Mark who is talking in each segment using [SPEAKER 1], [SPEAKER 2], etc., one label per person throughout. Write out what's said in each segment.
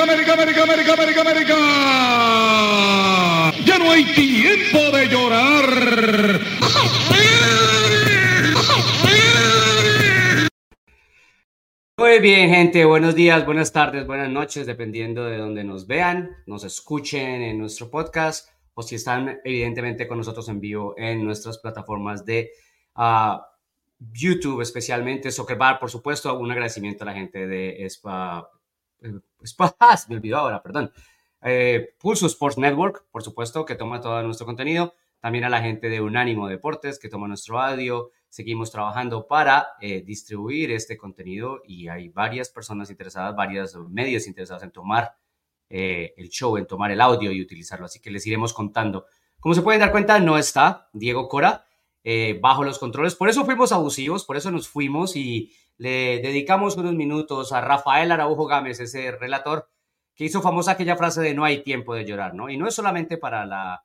[SPEAKER 1] América, América, América, América, América. Ya no hay tiempo de llorar.
[SPEAKER 2] Muy bien, gente, buenos días, buenas tardes, buenas noches, dependiendo de donde nos vean, nos escuchen en nuestro podcast o si están evidentemente con nosotros en vivo en nuestras plataformas de YouTube, especialmente Soccer Bar, por supuesto. Un agradecimiento a la gente de se me olvidó ahora, perdón. Pulso Sports Network, por supuesto, que toma todo nuestro contenido. También a la gente de Unánimo Deportes, que toma nuestro audio. Seguimos trabajando para distribuir este contenido y hay varias personas interesadas, varios medios interesados en tomar el show, en tomar el audio y utilizarlo. Así que les iremos contando. Como se pueden dar cuenta, no está Diego Cora bajo los controles. Por eso fuimos abusivos, por eso nos fuimos y le dedicamos unos minutos a Rafael Araujo Gámez, ese relator que hizo famosa aquella frase de no hay tiempo de llorar, ¿no? Y no es solamente para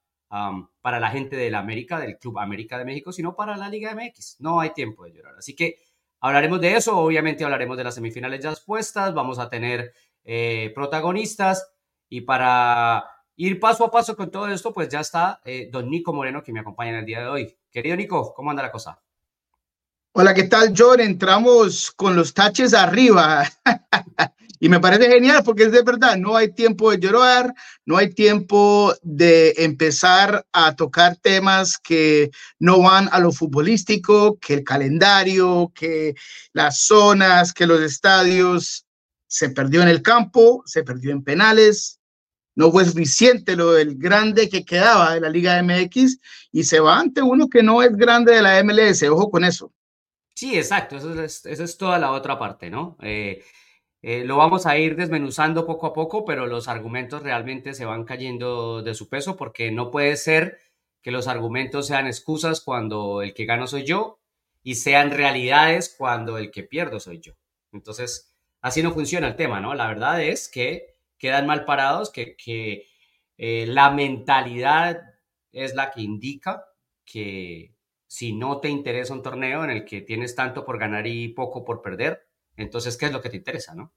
[SPEAKER 2] la gente del América, del Club América de México, sino para la Liga MX. No hay tiempo de llorar. Así que hablaremos de eso, obviamente hablaremos de las semifinales ya expuestas, vamos a tener protagonistas y para ir paso a paso con todo esto, pues ya está don Nico Moreno que me acompaña en el día de hoy. Querido Nico, ¿cómo anda la cosa?
[SPEAKER 3] Hola, ¿qué tal, John? Entramos con los taches arriba y me parece genial porque es de verdad, no hay tiempo de llorar, no hay tiempo de empezar a tocar temas que no van a lo futbolístico, que el calendario, que las zonas, que los estadios. Se perdió en el campo, se perdió en penales, no fue suficiente lo del grande que quedaba de la Liga MX y se va ante uno que no es grande de la MLS, ojo con eso.
[SPEAKER 2] Sí, exacto, esa es toda la otra parte, ¿no? Lo vamos a ir desmenuzando poco a poco, pero los argumentos realmente se van cayendo de su peso porque no puede ser que los argumentos sean excusas cuando el que gano soy yo y sean realidades cuando el que pierdo soy yo. Entonces, así no funciona el tema, ¿no? La verdad es que quedan mal parados, que la mentalidad es la que indica que si no te interesa un torneo en el que tienes tanto por ganar y poco por perder, entonces, ¿qué es lo que te interesa, no?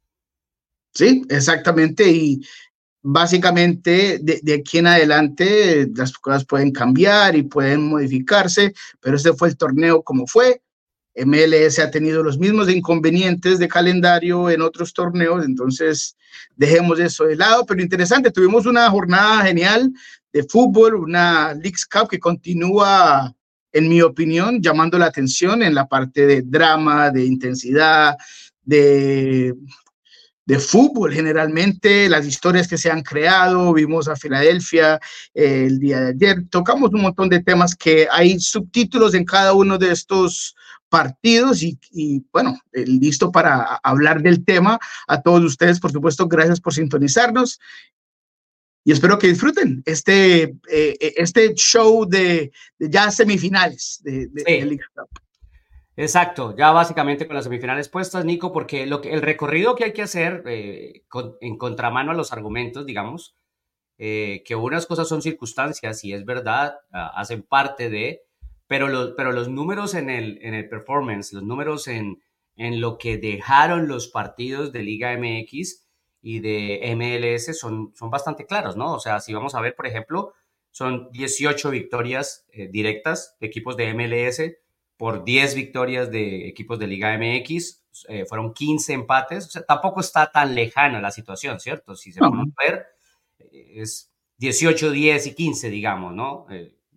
[SPEAKER 3] Sí, exactamente. Y básicamente de aquí en adelante las cosas pueden cambiar y pueden modificarse, pero este fue el torneo como fue. MLS ha tenido los mismos inconvenientes de calendario en otros torneos, entonces dejemos eso de lado, pero interesante, tuvimos una jornada genial de fútbol, una Leagues Cup que continúa, en mi opinión, llamando la atención en la parte de drama, de intensidad, de fútbol generalmente, las historias que se han creado, vimos a Filadelfia el día de ayer, tocamos un montón de temas que hay subtítulos en cada uno de estos partidos y bueno, listo para hablar del tema. A todos ustedes, por supuesto, gracias por sintonizarnos y espero que disfruten este show de ya semifinales de Liga Cup.
[SPEAKER 2] Exacto, ya básicamente con las semifinales puestas, Nico, porque el recorrido que hay que hacer en contramano a los argumentos, digamos, que unas cosas son circunstancias y es verdad, hacen parte de, pero los números en el performance, los números en lo que dejaron los partidos de Liga MX y de MLS son bastante claros, ¿no? O sea, si vamos a ver, por ejemplo, son 18 victorias directas de equipos de MLS por 10 victorias de equipos de Liga MX, fueron 15 empates, o sea, tampoco está tan lejana la situación, ¿cierto? Si se pone a ver, es 18, 10 y 15, digamos, ¿no?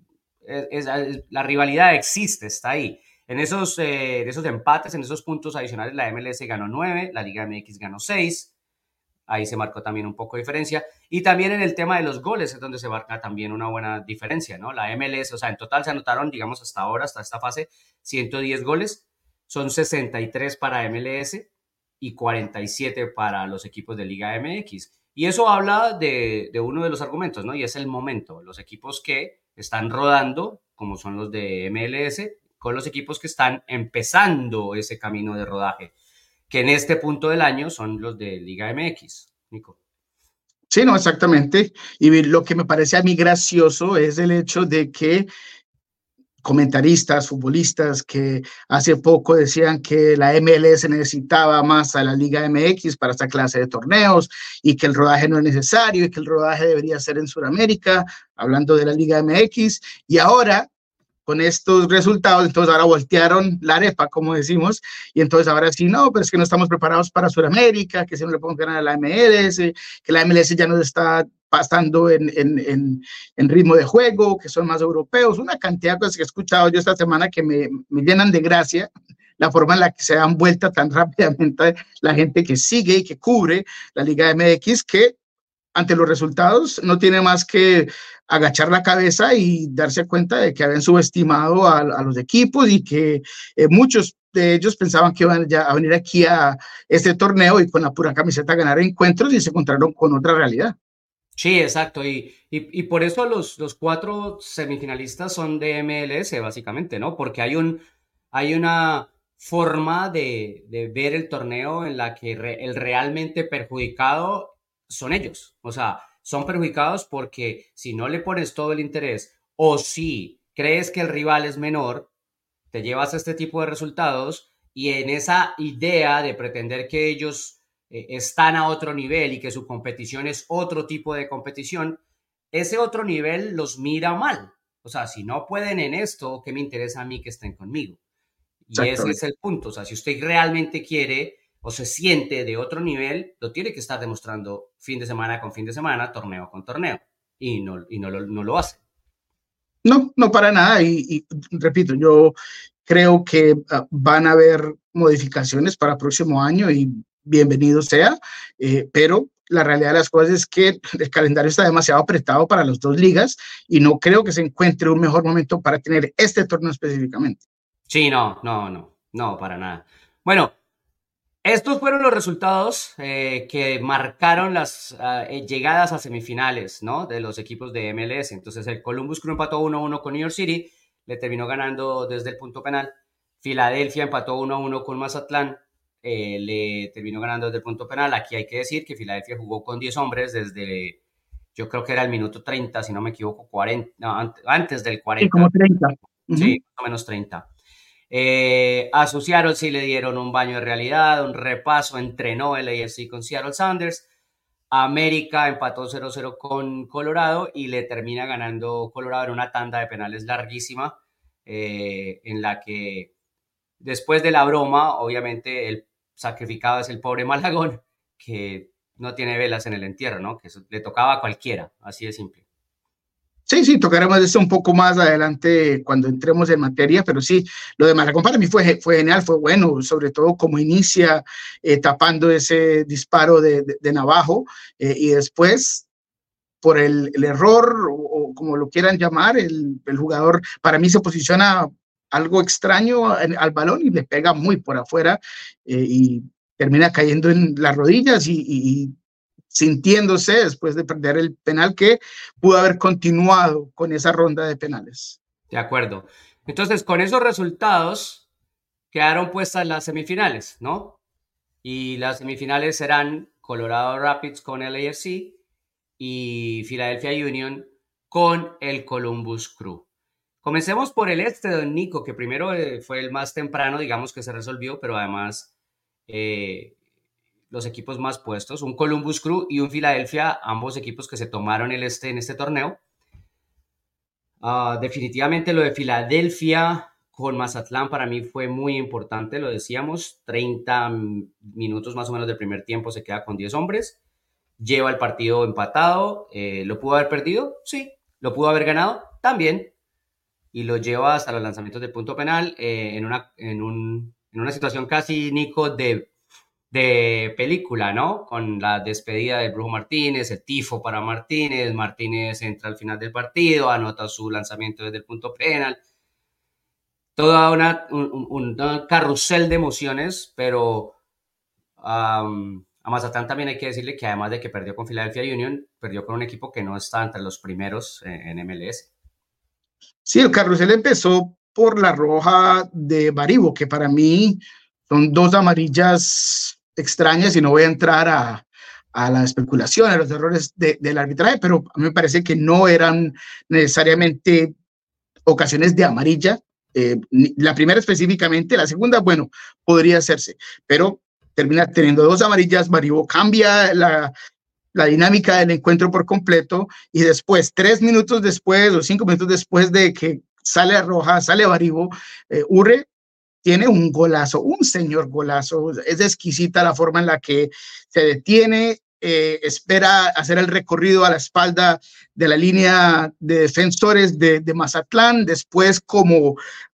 [SPEAKER 2] La rivalidad existe, está ahí. En esos empates, en esos puntos adicionales, la MLS ganó 9, la Liga MX ganó 6, ahí se marcó también un poco de diferencia. Y también en el tema de los goles es donde se marca también una buena diferencia, ¿no? La MLS, o sea, en total se anotaron, digamos, hasta ahora, hasta esta fase, 110 goles. Son 63 para MLS y 47 para los equipos de Liga MX. Y eso habla de uno de los argumentos, ¿no? Y es el momento. Los equipos que están rodando, como son los de MLS, con los equipos que están empezando ese camino de rodaje, que en este punto del año son los de Liga MX, Nico.
[SPEAKER 3] Sí, no, exactamente. Y lo que me parece a mí gracioso es el hecho de que comentaristas, futbolistas que hace poco decían que la MLS necesitaba más a la Liga MX para esta clase de torneos y que el rodaje no es necesario y que el rodaje debería ser en Sudamérica, hablando de la Liga MX, y ahora con estos resultados, entonces ahora voltearon la arepa, como decimos, y entonces ahora sí, no, pero es que no estamos preparados para Sudamérica, que si no le podemos ganar a la MLS, que la MLS ya nos está pasando en ritmo de juego, que son más europeos, una cantidad de cosas que he escuchado yo esta semana que me llenan de gracia, la forma en la que se dan vuelta tan rápidamente la gente que sigue y que cubre la Liga MX, que ante los resultados no tiene más que agachar la cabeza y darse cuenta de que habían subestimado a los equipos y que muchos de ellos pensaban que iban ya a venir aquí a este torneo y con la pura camiseta a ganar encuentros y se encontraron con otra realidad.
[SPEAKER 2] Sí, exacto. Y por eso los 4 semifinalistas son de MLS, básicamente, ¿no? Porque hay una forma de ver el torneo en la que el realmente perjudicado son ellos. O sea, son perjudicados porque si no le pones todo el interés o si crees que el rival es menor, te llevas a este tipo de resultados y en esa idea de pretender que ellos están a otro nivel y que su competición es otro tipo de competición, ese otro nivel los mira mal. O sea, si no pueden en esto, ¿qué me interesa a mí que estén conmigo? Y ese es el punto. O sea, si usted realmente quiere o se siente de otro nivel, lo tiene que estar demostrando fin de semana con fin de semana, torneo con torneo. Y no lo hace.
[SPEAKER 3] No, no para nada. Y repito, yo creo que van a haber modificaciones para el próximo año y bienvenido sea, pero la realidad de las cosas es que el calendario está demasiado apretado para las 2 ligas y no creo que se encuentre un mejor momento para tener este torneo específicamente.
[SPEAKER 2] Sí, no, para nada. Bueno, estos fueron los resultados que marcaron las llegadas a semifinales, ¿no? De los equipos de MLS. Entonces el Columbus Crew empató 1-1 con New York City, le terminó ganando desde el punto penal. Filadelfia empató 1-1 con Mazatlán, le terminó ganando desde el punto penal. Aquí hay que decir que Filadelfia jugó con 10 hombres desde, yo creo que era el minuto 30, si no me equivoco, 40, no, antes del 40.
[SPEAKER 3] Sí, como 30.
[SPEAKER 2] Sí, más o menos 30. A su Seattle sí le dieron un baño de realidad, un repaso, entrenó el AFC con Seattle Sounders. América empató 0-0 con Colorado y le termina ganando Colorado en una tanda de penales larguísima, en la que después de la broma, obviamente el sacrificado es el pobre Malagón, que no tiene velas en el entierro, ¿no? Que eso le tocaba a cualquiera, así de simple.
[SPEAKER 3] Sí, tocaremos esto un poco más adelante cuando entremos en materia, pero sí, lo de Malagón para mí fue genial, fue bueno, sobre todo como inicia tapando ese disparo de Navajo y después por el error o como lo quieran llamar, el jugador para mí se posiciona algo extraño al balón y le pega muy por afuera y termina cayendo en las rodillas y sintiéndose después de perder el penal que pudo haber continuado con esa ronda de penales.
[SPEAKER 2] De acuerdo. Entonces, con esos resultados quedaron puestas las semifinales, ¿no? Y las semifinales serán Colorado Rapids con el LAFC y Philadelphia Union con el Columbus Crew. Comencemos por el este, don Nico, que primero fue el más temprano, digamos que se resolvió, pero además los equipos más puestos, un Columbus Crew y un Philadelphia, ambos equipos que se tomaron el este en este torneo. Definitivamente lo de Filadelfia con Mazatlán para mí fue muy importante, lo decíamos, 30 minutos más o menos del primer tiempo se queda con 10 hombres, lleva el partido empatado, ¿lo pudo haber perdido? Sí. ¿Lo pudo haber ganado? También. Y lo lleva hasta los lanzamientos de punto penal en una situación casi, Nico, de película, ¿no? Con la despedida de Brujo Martínez, el tifo para Martínez, Martínez entra al final del partido, anota su lanzamiento desde el punto penal, toda una carrusel de emociones, pero a Mazatlán también hay que decirle que además de que perdió con Philadelphia Union, perdió con un equipo que no está entre los primeros en MLS.
[SPEAKER 3] Sí, el carrusel empezó por la roja de Baribo, que para mí son 2 amarillas extrañas y no voy a entrar a la especulación, a los errores del arbitraje, pero a mí me parece que no eran necesariamente ocasiones de amarilla, la primera específicamente, la segunda, bueno, podría hacerse, pero termina teniendo 2 amarillas. Baribo cambia la dinámica del encuentro por completo y después, 3 minutos después o 5 minutos después de que sale roja, sale Baribo, Urre tiene un golazo, un señor golazo. Es exquisita la forma en la que se detiene, espera hacer el recorrido a la espalda de la línea de defensores de Mazatlán, después como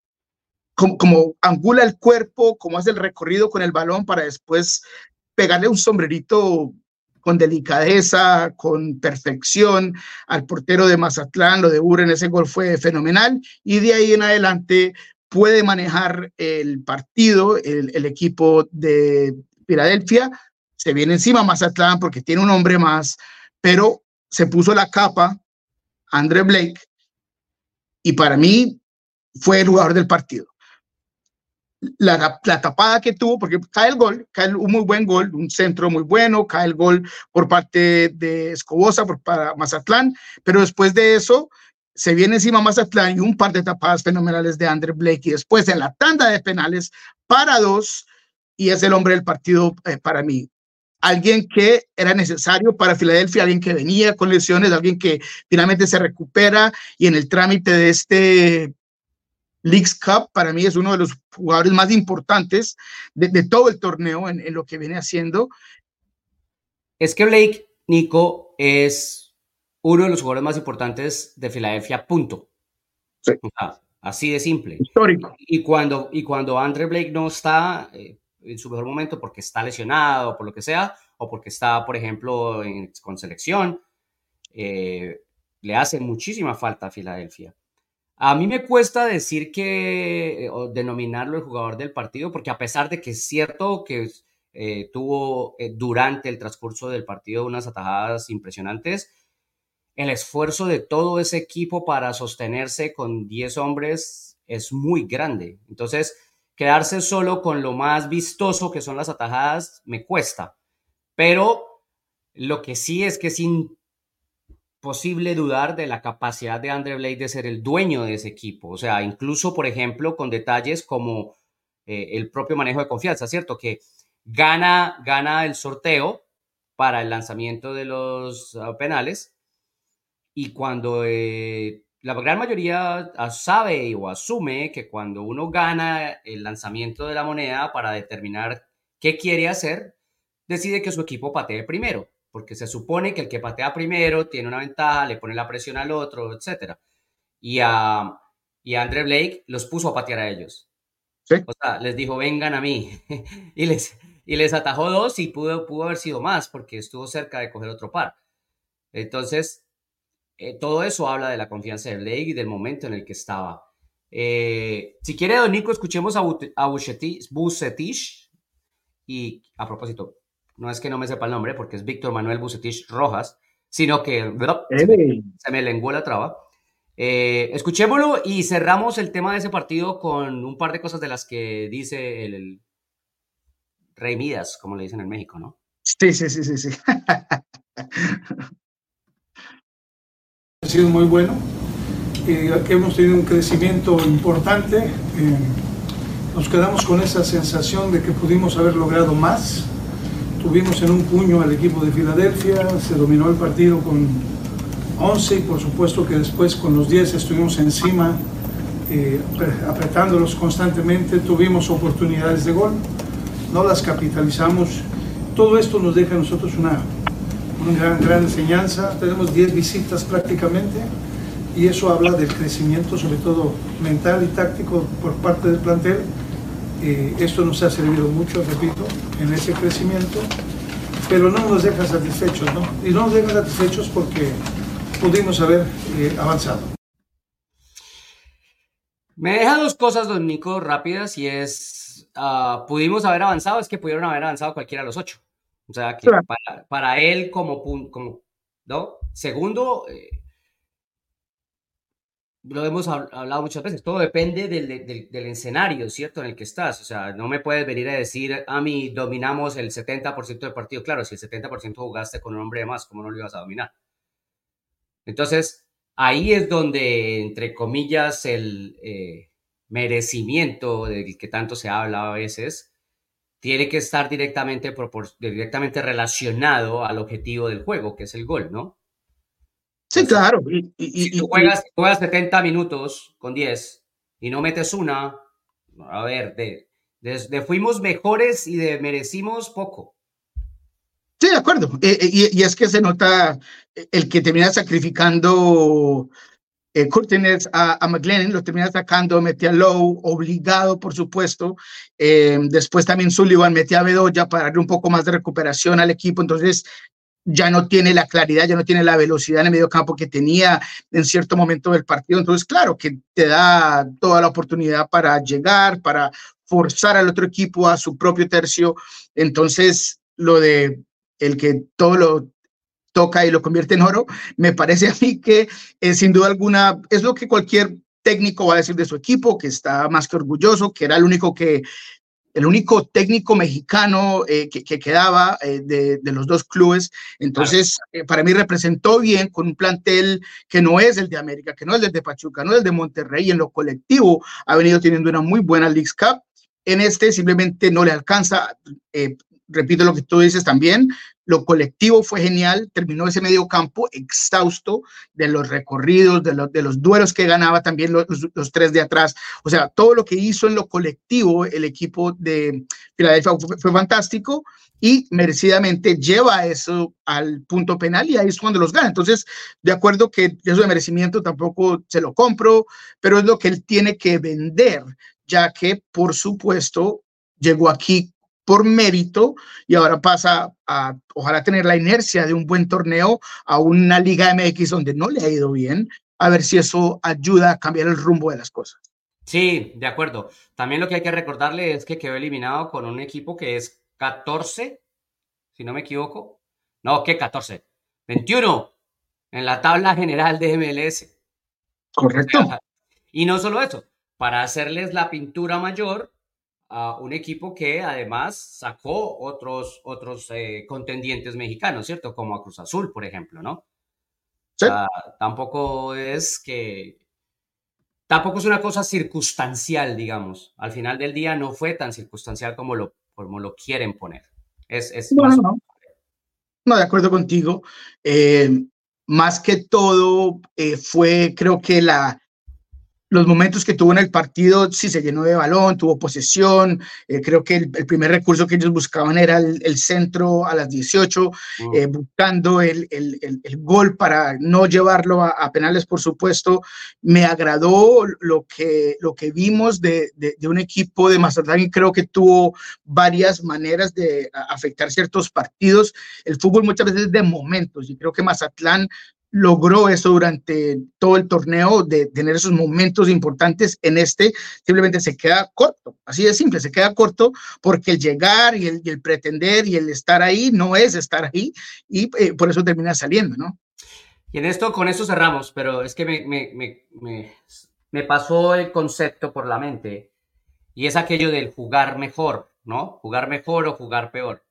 [SPEAKER 3] angula el cuerpo, como hace el recorrido con el balón para después pegarle un sombrerito con delicadeza, con perfección al portero de Mazatlán. Lo de Urre en ese gol fue fenomenal y de ahí en adelante puede manejar el partido, el equipo de Filadelfia. Se viene encima Mazatlán porque tiene un hombre más, pero se puso la capa Andre Blake y para mí fue el jugador del partido. La tapada que tuvo, porque cae el gol, cae un muy buen gol, un centro muy bueno, cae el gol por parte de Escobosa para Mazatlán, pero después de eso se viene encima Mazatlán y un par de tapadas fenomenales de Andre Blake y después en la tanda de penales para 2 y es el hombre del partido para mí. Alguien que era necesario para Filadelfia, alguien que venía con lesiones, alguien que finalmente se recupera y en el trámite de este Leagues Cup, para mí es uno de los jugadores más importantes de todo el torneo en lo que viene haciendo.
[SPEAKER 2] Es que Blake, Nico, es uno de los jugadores más importantes de Filadelfia, punto.
[SPEAKER 3] Sí.
[SPEAKER 2] O sea, así de simple.
[SPEAKER 3] Histórico.
[SPEAKER 2] Y cuando Andre Blake no está en su mejor momento porque está lesionado, por lo que sea, o porque está, por ejemplo, con selección, le hace muchísima falta a Filadelfia. A mí me cuesta decir o denominarlo el jugador del partido, porque a pesar de que es cierto que tuvo durante el transcurso del partido unas atajadas impresionantes, el esfuerzo de todo ese equipo para sostenerse con 10 hombres es muy grande. Entonces, quedarse solo con lo más vistoso que son las atajadas me cuesta. Pero lo que sí es que es imposible dudar de la capacidad de Andre Blake de ser el dueño de ese equipo. O sea, incluso, por ejemplo, con detalles como el propio manejo de confianza, ¿cierto? Que gana el sorteo para el lanzamiento de los penales y cuando la gran mayoría sabe o asume que cuando uno gana el lanzamiento de la moneda para determinar qué quiere hacer, decide que su equipo patee primero, porque se supone que el que patea primero tiene una ventaja, le pone la presión al otro, etc. Y a Andre Blake los puso a patear a ellos.
[SPEAKER 3] ¿Sí?
[SPEAKER 2] O sea, les dijo, vengan a mí. y les atajó 2 y pudo haber sido más, porque estuvo cerca de coger otro par. Entonces, todo eso habla de la confianza de Blake y del momento en el que estaba. Si quiere, don Nico, escuchemos a Vucetich. Y a propósito, no es que no me sepa el nombre, porque es Víctor Manuel Vucetich Rojas, sino que se me lenguó la traba. Escuchémoslo y cerramos el tema de ese partido con un par de cosas de las que dice el Rey Midas, como le dicen en México, ¿no?
[SPEAKER 3] Sí.
[SPEAKER 4] Ha sido muy bueno. Hemos tenido un crecimiento importante. Nos quedamos con esa sensación de que pudimos haber logrado más. Tuvimos en un puño al equipo de Filadelfia, se dominó el partido con 11 y por supuesto que después con los 10 estuvimos encima, apretándolos constantemente. Tuvimos oportunidades de gol, no las capitalizamos. Todo esto nos deja a nosotros una gran enseñanza. Tenemos 10 visitas prácticamente y eso habla del crecimiento, sobre todo mental y táctico por parte del plantel. Esto nos ha servido mucho, repito, en ese crecimiento, pero no nos deja satisfechos, ¿no? Y no nos deja satisfechos porque pudimos haber avanzado.
[SPEAKER 2] Me deja 2 cosas, don Nico, rápidas, y es, pudimos haber avanzado, es que pudieron haber avanzado cualquiera de los 8. O sea, que para él como ¿no? Segundo, lo hemos hablado muchas veces, todo depende del escenario, ¿cierto? En el que estás. O sea, no me puedes venir a decir, a mí dominamos el 70% del partido. Claro, si el 70% jugaste con un hombre de más, ¿cómo no lo ibas a dominar? Entonces, ahí es donde, entre comillas, el merecimiento del que tanto se habla a veces tiene que estar directamente relacionado al objetivo del juego, que es el gol, ¿no?
[SPEAKER 3] Sí,
[SPEAKER 2] Entonces,
[SPEAKER 3] claro.
[SPEAKER 2] si tú juegas 70 minutos con 10 y no metes una, a ver, de fuimos mejores y de merecimos poco.
[SPEAKER 3] Sí, de acuerdo. Y es que se nota el que termina sacrificando Curtines a McGlennon, lo termina sacando, metía a Lowe, obligado, por supuesto. Después también Sullivan metía a Bedoya para darle un poco más de recuperación al equipo. Entonces, ya no tiene la claridad, ya no tiene la velocidad en el medio campo que tenía en cierto momento del partido. Entonces, claro, que te da toda la oportunidad para llegar, para forzar al otro equipo a su propio tercio. Entonces, lo de el que todo lo toca y lo convierte en oro, me parece a mí que sin duda alguna es lo que cualquier técnico va a decir de su equipo, que está más que orgulloso, que era el único técnico mexicano que quedaba de los dos clubes. Entonces, para mí representó bien con un plantel que no es el de América, que no es el de Pachuca, no es el de Monterrey. En lo colectivo ha venido teniendo una muy buena Leagues Cup. En este simplemente no le alcanza. Repito lo que tú dices también, lo colectivo fue genial, terminó ese medio campo exhausto de los recorridos, de los duelos que ganaba también los tres de atrás. O sea, todo lo que hizo en lo colectivo el equipo de Filadelfia fue fantástico y merecidamente lleva eso al punto penal y ahí es cuando los gana. Entonces, de acuerdo que eso de merecimiento tampoco se lo compro, pero es lo que él tiene que vender, ya que, por supuesto, llegó aquí por mérito y ahora pasa a ojalá tener la inercia de un buen torneo a una Liga MX donde no le ha ido bien, a ver si eso ayuda a cambiar el rumbo de las cosas.
[SPEAKER 2] Sí, de acuerdo. También lo que hay que recordarle es que quedó eliminado con un equipo que es 14, si no me equivoco. No, ¿qué 14? 21 en la tabla general de MLS.
[SPEAKER 3] Correcto.
[SPEAKER 2] O sea, y no solo eso, para hacerles la pintura mayor a un equipo que además sacó otros contendientes mexicanos, ¿cierto? Como a Cruz Azul, por ejemplo, ¿no?
[SPEAKER 3] Sí.
[SPEAKER 2] Tampoco es una cosa circunstancial, digamos. Al final del día no fue tan circunstancial como lo quieren poner.
[SPEAKER 3] No, de acuerdo contigo. Más que todo fue, creo que los momentos que tuvo en el partido, sí se llenó de balón, tuvo posesión. Creo que el primer recurso que ellos buscaban era el centro a las 18, buscando el gol para no llevarlo a penales, por supuesto. Me agradó lo que vimos de un equipo de Mazatlán y creo que tuvo varias maneras de afectar ciertos partidos. El fútbol muchas veces es de momentos y creo que Mazatlán logró eso durante todo el torneo, de tener esos momentos importantes. En este simplemente se queda corto, así de simple, se queda corto porque el llegar y el pretender y el estar ahí no es estar ahí y por eso termina saliendo, ¿no?
[SPEAKER 2] Y con esto cerramos, pero es que me pasó el concepto por la mente y es aquello del jugar mejor, ¿no? Jugar mejor o jugar peor.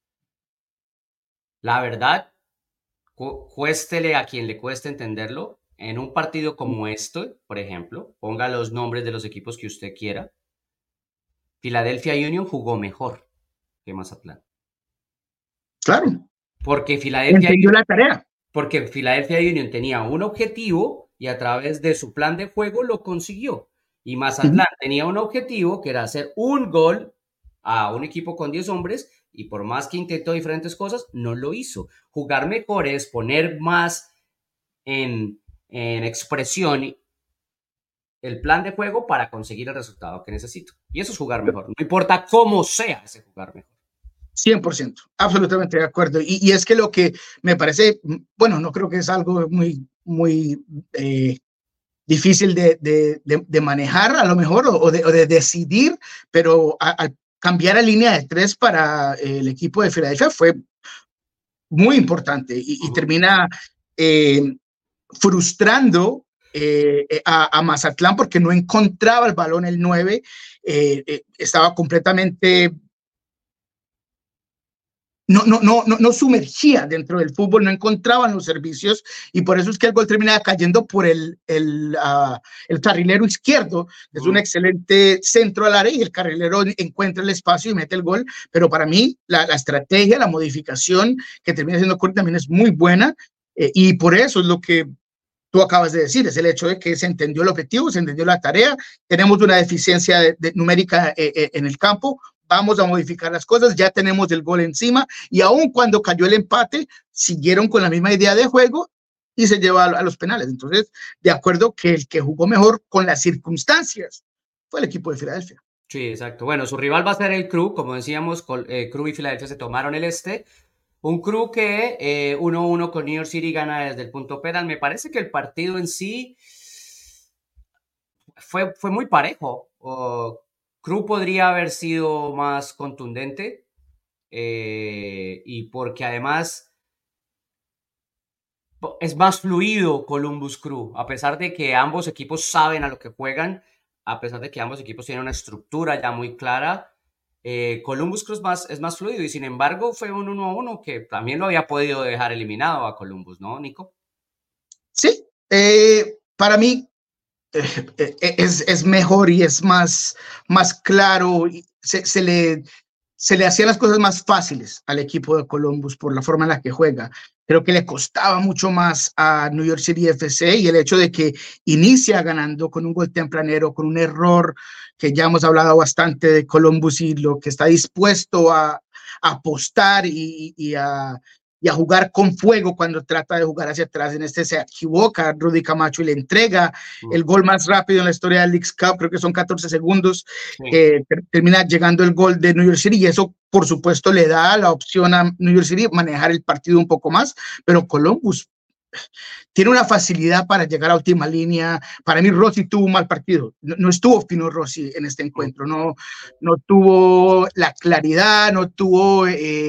[SPEAKER 2] La verdad, cuéstele a quien le cueste entenderlo, en un partido como este, por ejemplo, ponga los nombres de los equipos que usted quiera, Philadelphia Union jugó mejor que Mazatlán.
[SPEAKER 3] Claro.
[SPEAKER 2] Porque
[SPEAKER 3] entendió la tarea.
[SPEAKER 2] Porque Philadelphia Union tenía un objetivo y a través de su plan de juego lo consiguió. Y Mazatlán tenía un objetivo que era hacer un gol a un equipo con 10 hombres y por más que intentó diferentes cosas, no lo hizo. Jugar mejor es poner más en expresión el plan de juego para conseguir el resultado que necesito. Y eso es jugar mejor. No importa cómo sea ese jugar mejor.
[SPEAKER 3] 100%, absolutamente de acuerdo. Y es que lo que me parece, bueno, no creo que es algo muy difícil de manejar a lo mejor o de decidir, pero al cambiar a línea de 3 para el equipo de Filadelfia fue muy importante y termina frustrando a Mazatlán porque no encontraba el balón el 9, estaba completamente no sumergía dentro del fútbol, no encontraban los servicios y por eso es que el gol terminaba cayendo por el carrilero izquierdo. Es un excelente centro al área y el carrilero encuentra el espacio y mete el gol. Pero para mí la estrategia, la modificación que termina siendo Curry también es muy buena y por eso es lo que tú acabas de decir, es el hecho de que se entendió el objetivo, se entendió la tarea, tenemos una deficiencia numérica en el campo, vamos a modificar las cosas, ya tenemos el gol encima y aun cuando cayó el empate, siguieron con la misma idea de juego y se lleva a los penales. Entonces, de acuerdo que el que jugó mejor con las circunstancias fue el equipo de Filadelfia.
[SPEAKER 2] Sí, exacto. Bueno, su rival va a ser el Crew, como decíamos, Crew y Filadelfia se tomaron el este. Un Crew que 1-1 con New York City gana desde el punto penal. Me parece que el partido en sí fue muy parejo. Crew podría haber sido más contundente y porque además es más fluido Columbus Crew, a pesar de que ambos equipos saben a lo que juegan, a pesar de que ambos equipos tienen una estructura ya muy clara. Columbus Crew es más fluido y sin embargo fue un 1-1 que también lo había podido dejar eliminado a Columbus, ¿no, Nico?
[SPEAKER 3] Sí, para mí es mejor y es más claro, se le hacían las cosas más fáciles al equipo de Columbus por la forma en la que juega. Creo que le costaba mucho más a New York City FC y el hecho de que inicia ganando con un gol tempranero, con un error que ya hemos hablado bastante de Columbus y lo que está dispuesto a apostar y a jugar con fuego cuando trata de jugar hacia atrás. En este se equivoca Rudy Camacho y le entrega el gol más rápido en la historia del Leagues Cup, creo que son 14 segundos, sí. Termina llegando el gol de New York City y eso por supuesto le da la opción a New York City manejar el partido un poco más, pero Columbus tiene una facilidad para llegar a última línea. Para mí Rossi tuvo un mal partido, no estuvo fino Rossi en este encuentro, no tuvo la claridad, no tuvo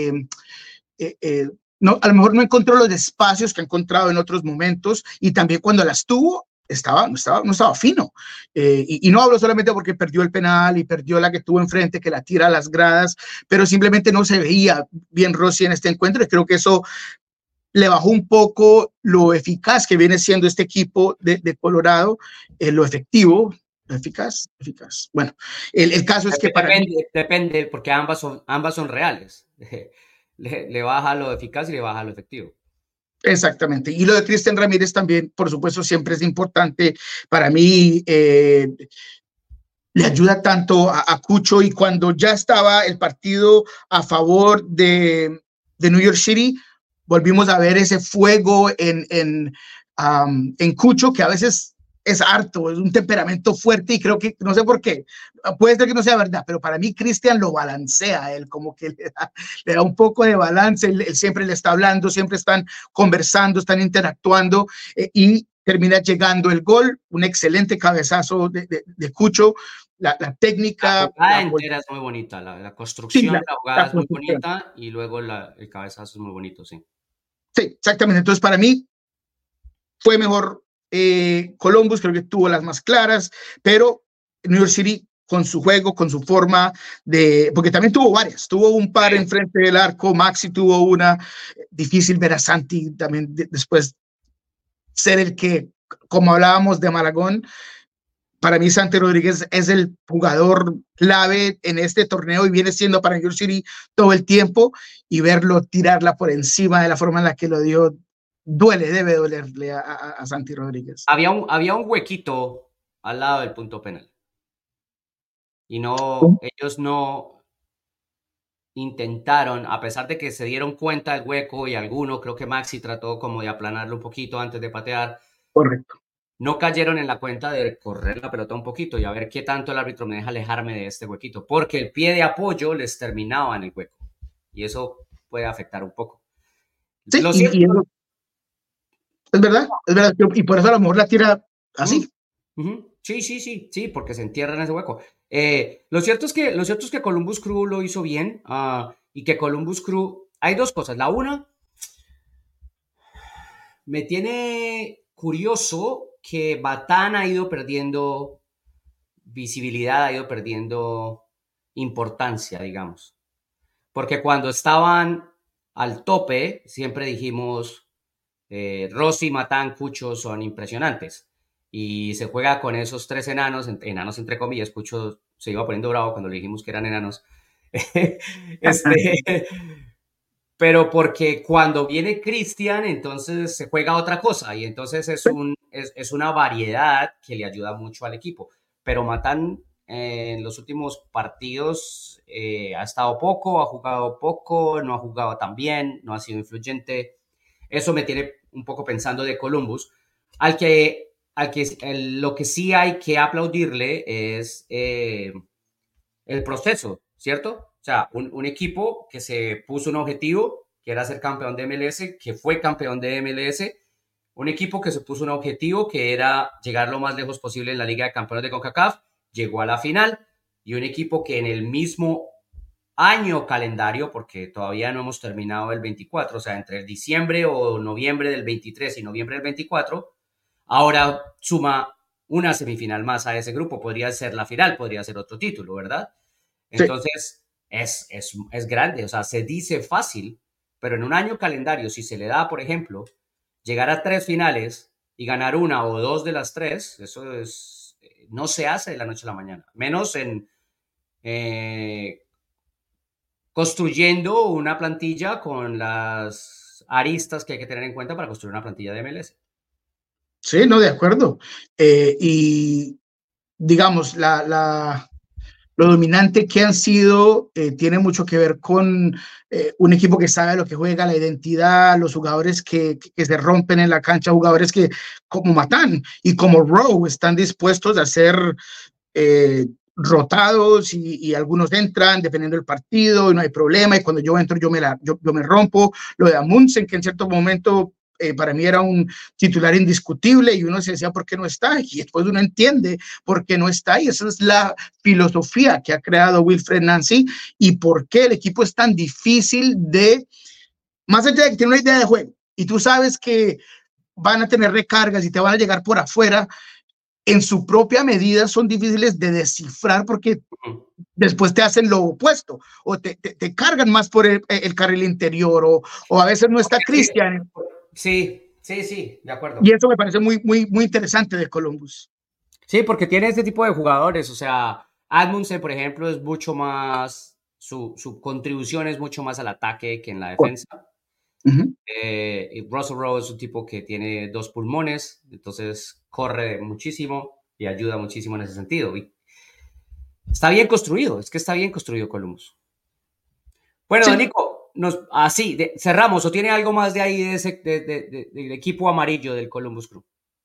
[SPEAKER 3] no, a lo mejor no encontró los espacios que ha encontrado en otros momentos y también cuando las tuvo no estaba fino. Y no hablo solamente porque perdió el penal y perdió la que tuvo enfrente, que la tira a las gradas, pero simplemente no se veía bien Rossi en este encuentro y creo que eso le bajó un poco lo eficaz que viene siendo este equipo de Colorado, lo efectivo. Eficaz. Bueno, el caso es que
[SPEAKER 2] depende porque ambas son reales. Le baja lo eficaz y le baja lo efectivo.
[SPEAKER 3] Exactamente. Y lo de Cristian Ramírez también, por supuesto, siempre es importante. Para mí, le ayuda tanto a Cucho y cuando ya estaba el partido a favor de New York City, volvimos a ver ese fuego en Cucho, que a veces es harto, es un temperamento fuerte y creo que, no sé por qué, puede ser que no sea verdad, pero para mí Cristian lo balancea, él como que le da un poco de balance, él siempre le está hablando, siempre están conversando, están interactuando y termina llegando el gol, un excelente cabezazo de Cucho, la técnica.
[SPEAKER 2] La jugada entera es muy bonita, la construcción, sí, la jugada es muy bonita y luego el cabezazo es muy bonito, sí.
[SPEAKER 3] Sí, exactamente, entonces para mí fue mejor Columbus, creo que tuvo las más claras, pero New York City con su juego, con su forma porque también tuvo varias, tuvo un par enfrente del arco, Maxi tuvo una, difícil ver a Santi también después ser el que, como hablábamos de Malagón, para mí Santi Rodríguez es el jugador clave en este torneo y viene siendo para New York City todo el tiempo y verlo tirarla por encima de la forma en la que lo dio, debe dolerle a Santi Rodríguez.
[SPEAKER 2] Había un huequito al lado del punto penal y ellos no intentaron, a pesar de que se dieron cuenta del hueco y creo que Maxi trató como de aplanarlo un poquito antes de patear.
[SPEAKER 3] Correcto.
[SPEAKER 2] No cayeron en la cuenta de correr la pelota un poquito y a ver qué tanto el árbitro me deja alejarme de este huequito, porque el pie de apoyo les terminaba en el hueco y eso puede afectar un poco.
[SPEAKER 3] Sí, es verdad, y por eso a lo mejor la tira así.
[SPEAKER 2] Sí, porque se entierra en ese hueco. Lo cierto es que Columbus Crew lo hizo bien y que Columbus Crew, hay dos cosas. La una, me tiene curioso que Batán ha ido perdiendo visibilidad, ha ido perdiendo importancia, digamos. Porque cuando estaban al tope, siempre dijimos, Rossi, Matán, Cucho son impresionantes. Y se juega con esos tres enanos, enanos entre comillas. Cucho se iba poniendo bravo cuando le dijimos que eran enanos. Pero porque cuando viene Cristian, entonces se juega otra cosa y entonces es una variedad que le ayuda mucho al equipo. Pero Matán en los últimos partidos ha estado poco, ha jugado poco, no ha jugado tan bien, no ha sido influyente. Eso me tiene un poco pensando de Columbus, lo que sí hay que aplaudirle es el proceso, ¿cierto? O sea, un equipo que se puso un objetivo, que era ser campeón de MLS, que fue campeón de MLS, un equipo que se puso un objetivo que era llegar lo más lejos posible en la Liga de Campeones de CONCACAF, llegó a la final, y un equipo que en el mismo año calendario, porque todavía no hemos terminado el 24, o sea, entre el diciembre o noviembre del 23 y noviembre del 24, ahora suma una semifinal más a ese grupo, podría ser la final, podría ser otro título, ¿verdad? Entonces, sí. es grande, o sea, se dice fácil, pero en un año calendario, si se le da, por ejemplo, llegar a 3 finales y ganar una o 2 de las 3, eso es, no se hace de la noche a la mañana, menos en construyendo una plantilla con las aristas que hay que tener en cuenta para construir una plantilla de MLS.
[SPEAKER 3] Sí, no, de acuerdo. Y digamos, lo dominante que han sido tiene mucho que ver con un equipo que sabe lo que juega, la identidad, los jugadores que se rompen en la cancha, jugadores que como Matán y como Rowe están dispuestos a ser rotados y algunos entran dependiendo del partido y no hay problema, y cuando yo entro yo me rompo. Lo de Amundsen, que en cierto momento para mí era un titular indiscutible y uno se decía por qué no está, y después uno entiende por qué no está, y esa es la filosofía que ha creado Wilfried Nancy y por qué el equipo es tan difícil de, más allá de que tiene una idea de juego y tú sabes que van a tener recargas y te van a llegar por afuera, en su propia medida son difíciles de descifrar porque después te hacen lo opuesto o te cargan más por el carril interior o a veces no está Cristian.
[SPEAKER 2] Sí, de acuerdo.
[SPEAKER 3] Y eso me parece muy interesante de Columbus.
[SPEAKER 2] Sí, porque tiene este tipo de jugadores, o sea, Amundsen, por ejemplo, es mucho más, su contribución es mucho más al ataque que en la defensa. Y Russell Rowe es un tipo que tiene 2 pulmones, entonces corre muchísimo y ayuda muchísimo en ese sentido. Y está bien construido, es que está bien construido Columbus. Bueno, sí. Nico, cerramos, ¿o tiene algo más de ahí del equipo amarillo del Columbus Crew?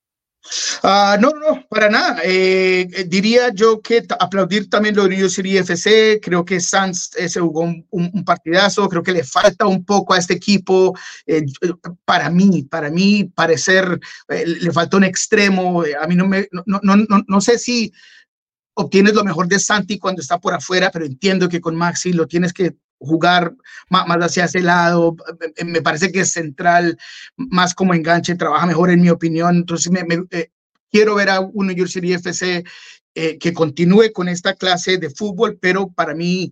[SPEAKER 3] No, para nada. Diría yo que aplaudir también lo de New York City FC. Creo que Sanz se jugó un partidazo. Creo que le falta un poco a este equipo. Para mí parecer, le falta un extremo. A mí no sé si obtienes lo mejor de Santi cuando está por afuera, pero entiendo que con Maxi lo tienes que jugar más hacia ese lado. Me parece que es central, más como enganche, trabaja mejor en mi opinión. Entonces quiero ver a un New York City FC que continúe con esta clase de fútbol, pero para mí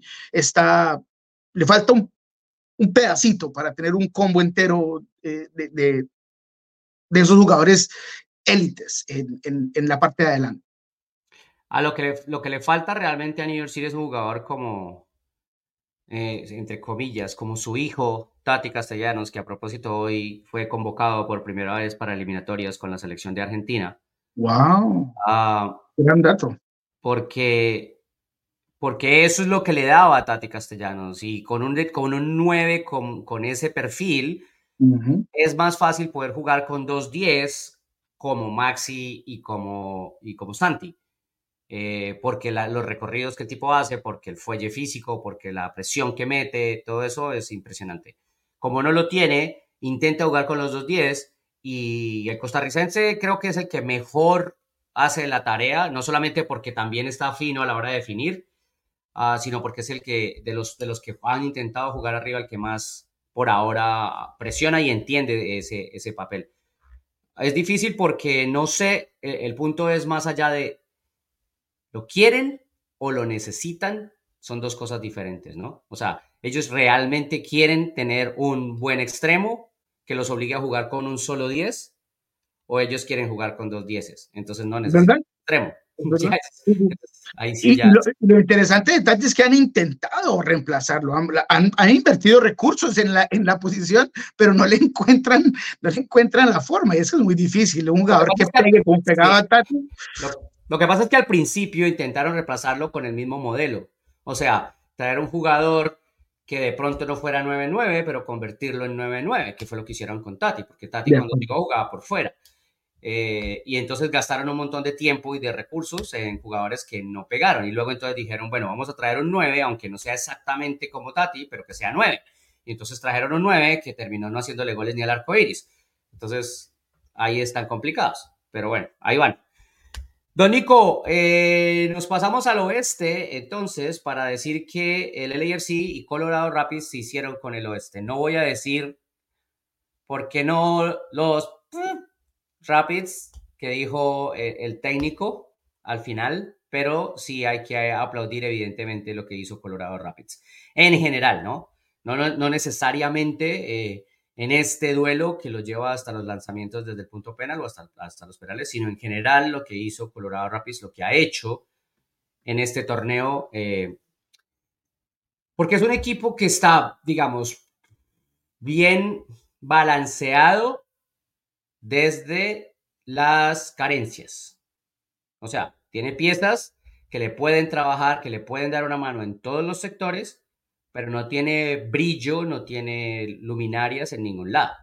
[SPEAKER 3] le falta un pedacito para tener un combo entero de esos jugadores élites en la parte de adelante.
[SPEAKER 2] A lo que le falta realmente a New York City es un jugador como, entre comillas, como su hijo, Tati Castellanos, que a propósito hoy fue convocado por primera vez para eliminatorias con la selección de Argentina.
[SPEAKER 3] ¡Wow! Gran dato.
[SPEAKER 2] Porque eso es lo que le daba a Tati Castellanos, y con un 9 con ese perfil, es más fácil poder jugar con 2-10 como Maxi y como Santi. Porque los recorridos que el tipo hace, porque el fuelle físico, porque la presión que mete, todo eso es impresionante. Como no lo tiene, intenta jugar con los 2-10 y el costarricense creo que es el que mejor hace la tarea, no solamente porque también está fino a la hora de definir, sino porque es el que de los que han intentado jugar arriba, el que más por ahora presiona y entiende ese papel. Es difícil porque no sé, el punto es más allá de ¿lo quieren o lo necesitan? Son 2 cosas diferentes, ¿no? O sea, Ellos realmente quieren tener un buen extremo que los obligue a jugar con un solo 10, o ellos quieren jugar con 2 10. Entonces no necesitan
[SPEAKER 3] ¿verdad?
[SPEAKER 2] un extremo.
[SPEAKER 3] ¿Verdad?
[SPEAKER 2] Ahí sí ya.
[SPEAKER 3] Lo interesante de Tati es que han intentado reemplazarlo, han invertido recursos en la posición, pero no le encuentran la forma, y eso es muy difícil. Un jugador que pegue como pegaba a Tati.
[SPEAKER 2] Lo que pasa es que al principio intentaron reemplazarlo con el mismo modelo. O sea, traer un jugador que de pronto no fuera 9-9, pero convertirlo en 9-9, que fue lo que hicieron con Tati, porque Tati cuando llegó jugaba por fuera. Y entonces gastaron un montón de tiempo y de recursos en jugadores que no pegaron. Y luego entonces dijeron, bueno, vamos a traer un 9, aunque no sea exactamente como Tati, pero que sea 9. Y entonces trajeron un 9 que terminó no haciéndole goles ni al arco iris. Entonces, ahí están complicados. Pero bueno, ahí van. Don Nico, nos pasamos al oeste, entonces, para decir que el LAFC y Colorado Rapids se hicieron con el oeste. No voy a decir por qué no los Rapids que dijo el técnico al final, pero sí hay que aplaudir evidentemente lo que hizo Colorado Rapids. En general, ¿no? No necesariamente en este duelo que lo lleva hasta los lanzamientos desde el punto penal o hasta los penales, sino en general lo que hizo Colorado Rapids, lo que ha hecho en este torneo, porque es un equipo que está, digamos, bien balanceado desde las carencias. O sea, tiene piezas que le pueden trabajar, que le pueden dar una mano en todos los sectores, pero no tiene brillo, no tiene luminarias en ningún lado.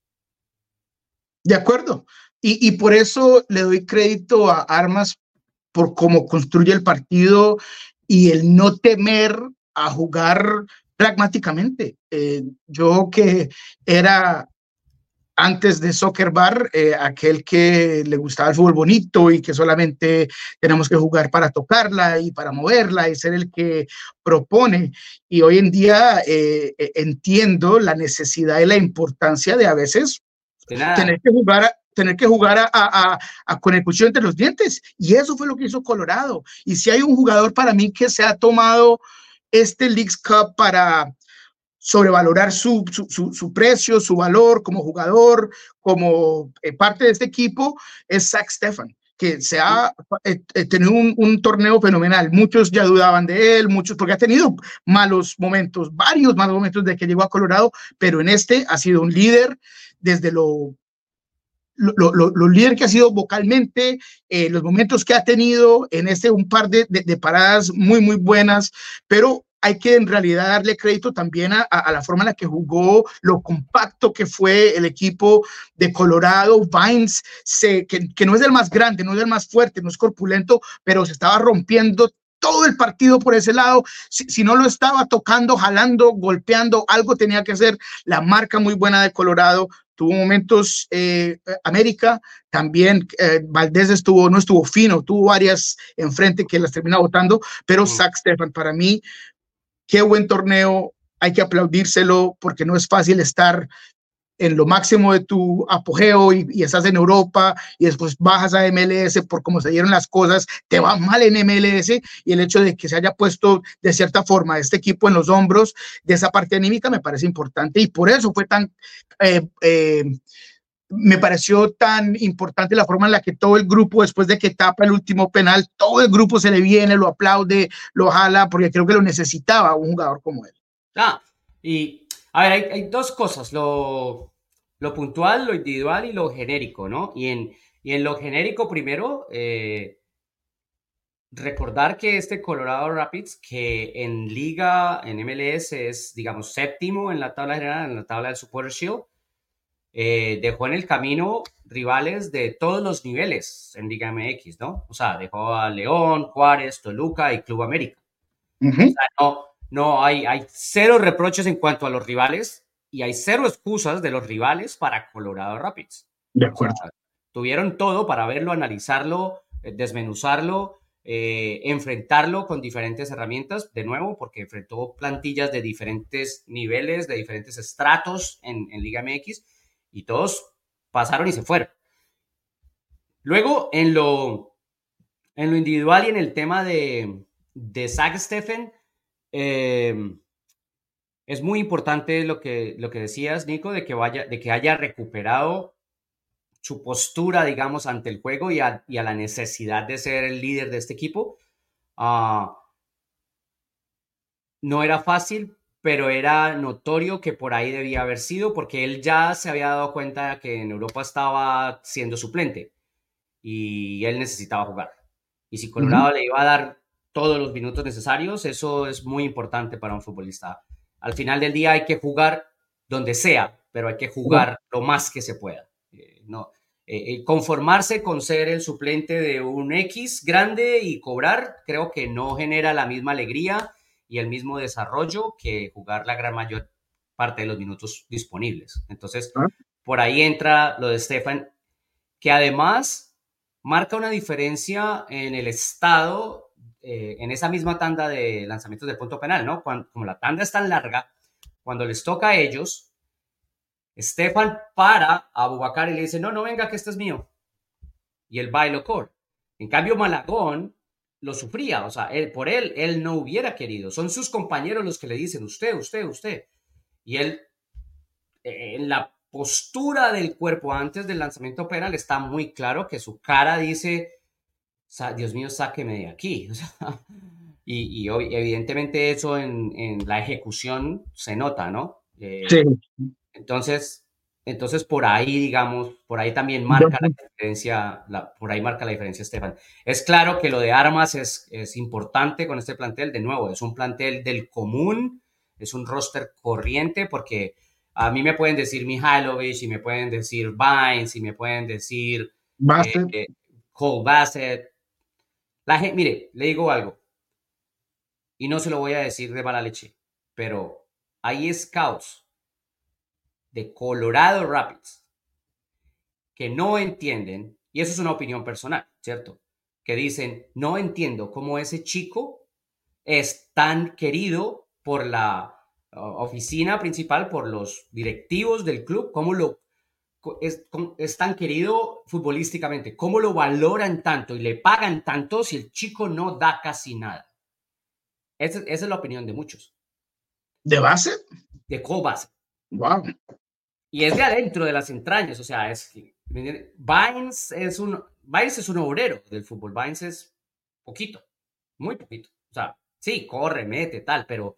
[SPEAKER 3] De acuerdo. Y por eso le doy crédito a Armas por cómo construye el partido y el no temer a jugar pragmáticamente. Yo que era antes de Soccer Bar, aquel que le gustaba el fútbol bonito y que solamente tenemos que jugar para tocarla y para moverla y ser el que propone. Y hoy en día entiendo la necesidad y la importancia de a veces tener que jugar con el cuchillo entre los dientes. Y eso fue lo que hizo Colorado. Y si hay un jugador para mí que se ha tomado este Leagues Cup para sobrevalorar su precio, su valor como jugador, como parte de este equipo, es Zach Steffen, que se ha tenido un torneo fenomenal. Muchos ya dudaban de él, muchos, porque ha tenido malos momentos, varios malos momentos desde que llegó a Colorado, pero en este ha sido un líder desde lo líder que ha sido vocalmente, los momentos que ha tenido en un par de paradas muy, muy buenas, pero hay que en realidad darle crédito también a la forma en la que jugó, lo compacto que fue el equipo de Colorado. Vines, que no es el más grande, no es el más fuerte, no es corpulento, pero se estaba rompiendo todo el partido por ese lado. Si no lo estaba tocando, jalando, golpeando, algo tenía que hacer. La marca muy buena de Colorado. Tuvo momentos América, también Valdés no estuvo fino, tuvo varias enfrente que las termina botando, pero Zach Steffen, para mí, qué buen torneo, hay que aplaudírselo porque no es fácil estar en lo máximo de tu apogeo y estás en Europa y después bajas a MLS por cómo se dieron las cosas, te va mal en MLS, y el hecho de que se haya puesto de cierta forma este equipo en los hombros de esa parte anímica me parece importante, y por eso fue tan me pareció tan importante la forma en la que todo el grupo, después de que tapa el último penal, todo el grupo se le viene, lo aplaude, lo jala, porque creo que lo necesitaba un jugador como él.
[SPEAKER 2] Y a ver, hay dos cosas, lo puntual, lo individual y lo genérico, ¿no? Y en lo genérico, primero, recordar que este Colorado Rapids, que en liga, en MLS, es, digamos, séptimo en la tabla general, en la tabla del Supporters Shield, dejó en el camino rivales de todos los niveles en Liga MX, ¿no? O sea, dejó a León, Juárez, Toluca y Club América. O sea, no hay cero reproches en cuanto a los rivales y hay cero excusas de los rivales para Colorado Rapids.
[SPEAKER 3] De acuerdo.
[SPEAKER 2] O sea, tuvieron todo para verlo, analizarlo, desmenuzarlo, enfrentarlo con diferentes herramientas, de nuevo, porque enfrentó plantillas de diferentes niveles, de diferentes estratos en Liga MX, y todos pasaron y se fueron. Luego, en lo individual y en el tema de Zach Steffen, es muy importante lo que decías, Nico, de que haya recuperado su postura, digamos, ante el juego y a la necesidad de ser el líder de este equipo. No era fácil, pero era notorio que por ahí debía haber sido, porque él ya se había dado cuenta que en Europa estaba siendo suplente y él necesitaba jugar. Y si Colorado le iba a dar todos los minutos necesarios, eso es muy importante para un futbolista. Al final del día hay que jugar donde sea, pero hay que jugar lo más que se pueda. Conformarse con ser el suplente de un X grande y cobrar, creo que no genera la misma alegría y el mismo desarrollo que jugar la gran mayor parte de los minutos disponibles. Entonces, por ahí entra lo de Stefan, que además marca una diferencia en el estado, en esa misma tanda de lanzamientos del punto penal, ¿no? Como la tanda es tan larga, cuando les toca a ellos, Stefan para a Abubakar y le dice, no, venga, que este es mío. Y él va y lo corre. En cambio, Malagón lo sufría, o sea, por él no hubiera querido. Son sus compañeros los que le dicen, usted. Y él, en la postura del cuerpo antes del lanzamiento penal, está muy claro que su cara dice, Dios mío, sáqueme de aquí. O sea, y evidentemente eso en la ejecución se nota, ¿no?
[SPEAKER 3] Sí.
[SPEAKER 2] Entonces, por ahí, digamos, por ahí también marca la diferencia, por ahí marca la diferencia, Estefan. Es claro que lo de armas es importante con este plantel. De nuevo, es un plantel del común, es un roster corriente, porque a mí me pueden decir Mihailovic, y me pueden decir Vines, y me pueden decir Cole Bassett. Mire, le digo algo, y no se lo voy a decir de mala leche, pero hay scouts de Colorado Rapids que no entienden, y eso es una opinión personal, ¿cierto? Que dicen, no entiendo cómo ese chico es tan querido por la oficina principal, por los directivos del club, es tan querido futbolísticamente, cómo lo valoran tanto y le pagan tanto si el chico no da casi nada. Esa es la opinión de muchos.
[SPEAKER 3] ¿De base?
[SPEAKER 2] De Cole Bassett.
[SPEAKER 3] Wow.
[SPEAKER 2] Y es de adentro de las entrañas, o sea, Vines es un obrero del fútbol. Vines es poquito, muy poquito. O sea, sí, corre, mete, tal, pero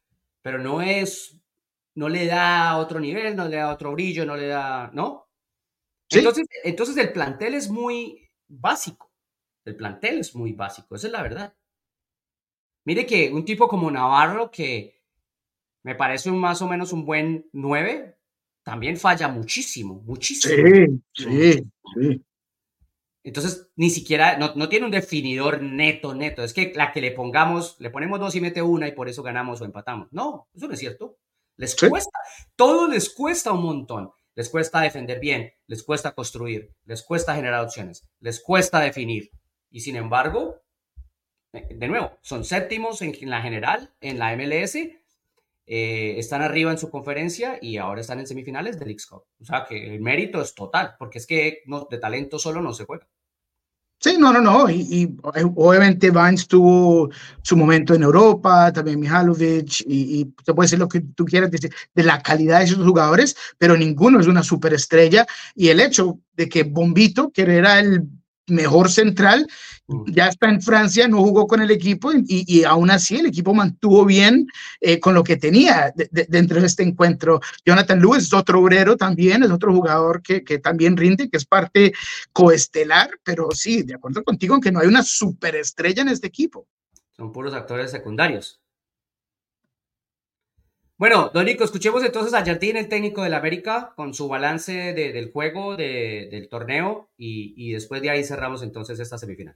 [SPEAKER 2] no le da otro nivel, no le da otro brillo, no le da, ¿no? ¿Sí? Entonces el plantel es muy básico. El plantel es muy básico, esa es la verdad. Mire que un tipo como Navarro, que me parece más o menos un buen 9, también falla muchísimo.
[SPEAKER 3] Sí.
[SPEAKER 2] Entonces, ni siquiera, no tiene un definidor neto. Es que la que le ponemos 2 y mete una y por eso ganamos o empatamos. No, eso no es cierto. Les cuesta, todo les cuesta un montón. Les cuesta defender bien, les cuesta construir, les cuesta generar opciones, les cuesta definir. Y sin embargo, de nuevo, son séptimos en la general, en la MLS, están arriba en su conferencia y ahora están en semifinales del Leagues Cup. O sea que el mérito es total, porque es que de talento solo no se juega.
[SPEAKER 3] Sí, no. Y obviamente Vines tuvo su momento en Europa, también Mihailovic, y se puede decir lo que tú quieras decir de la calidad de esos jugadores, pero ninguno es una superestrella. Y el hecho de que Bombito, que era el mejor central, ya está en Francia, no jugó con el equipo y aún así el equipo mantuvo bien con lo que tenía dentro de este encuentro. Jonathan Lewis es otro obrero también, es otro jugador que también rinde, que es parte coestelar, pero sí, de acuerdo contigo en que no hay una superestrella en este equipo.
[SPEAKER 2] Son puros actores secundarios. Bueno, don Nico, escuchemos entonces a Jardín, el técnico del América, con su balance del juego, del torneo, y después de ahí cerramos entonces esta semifinal.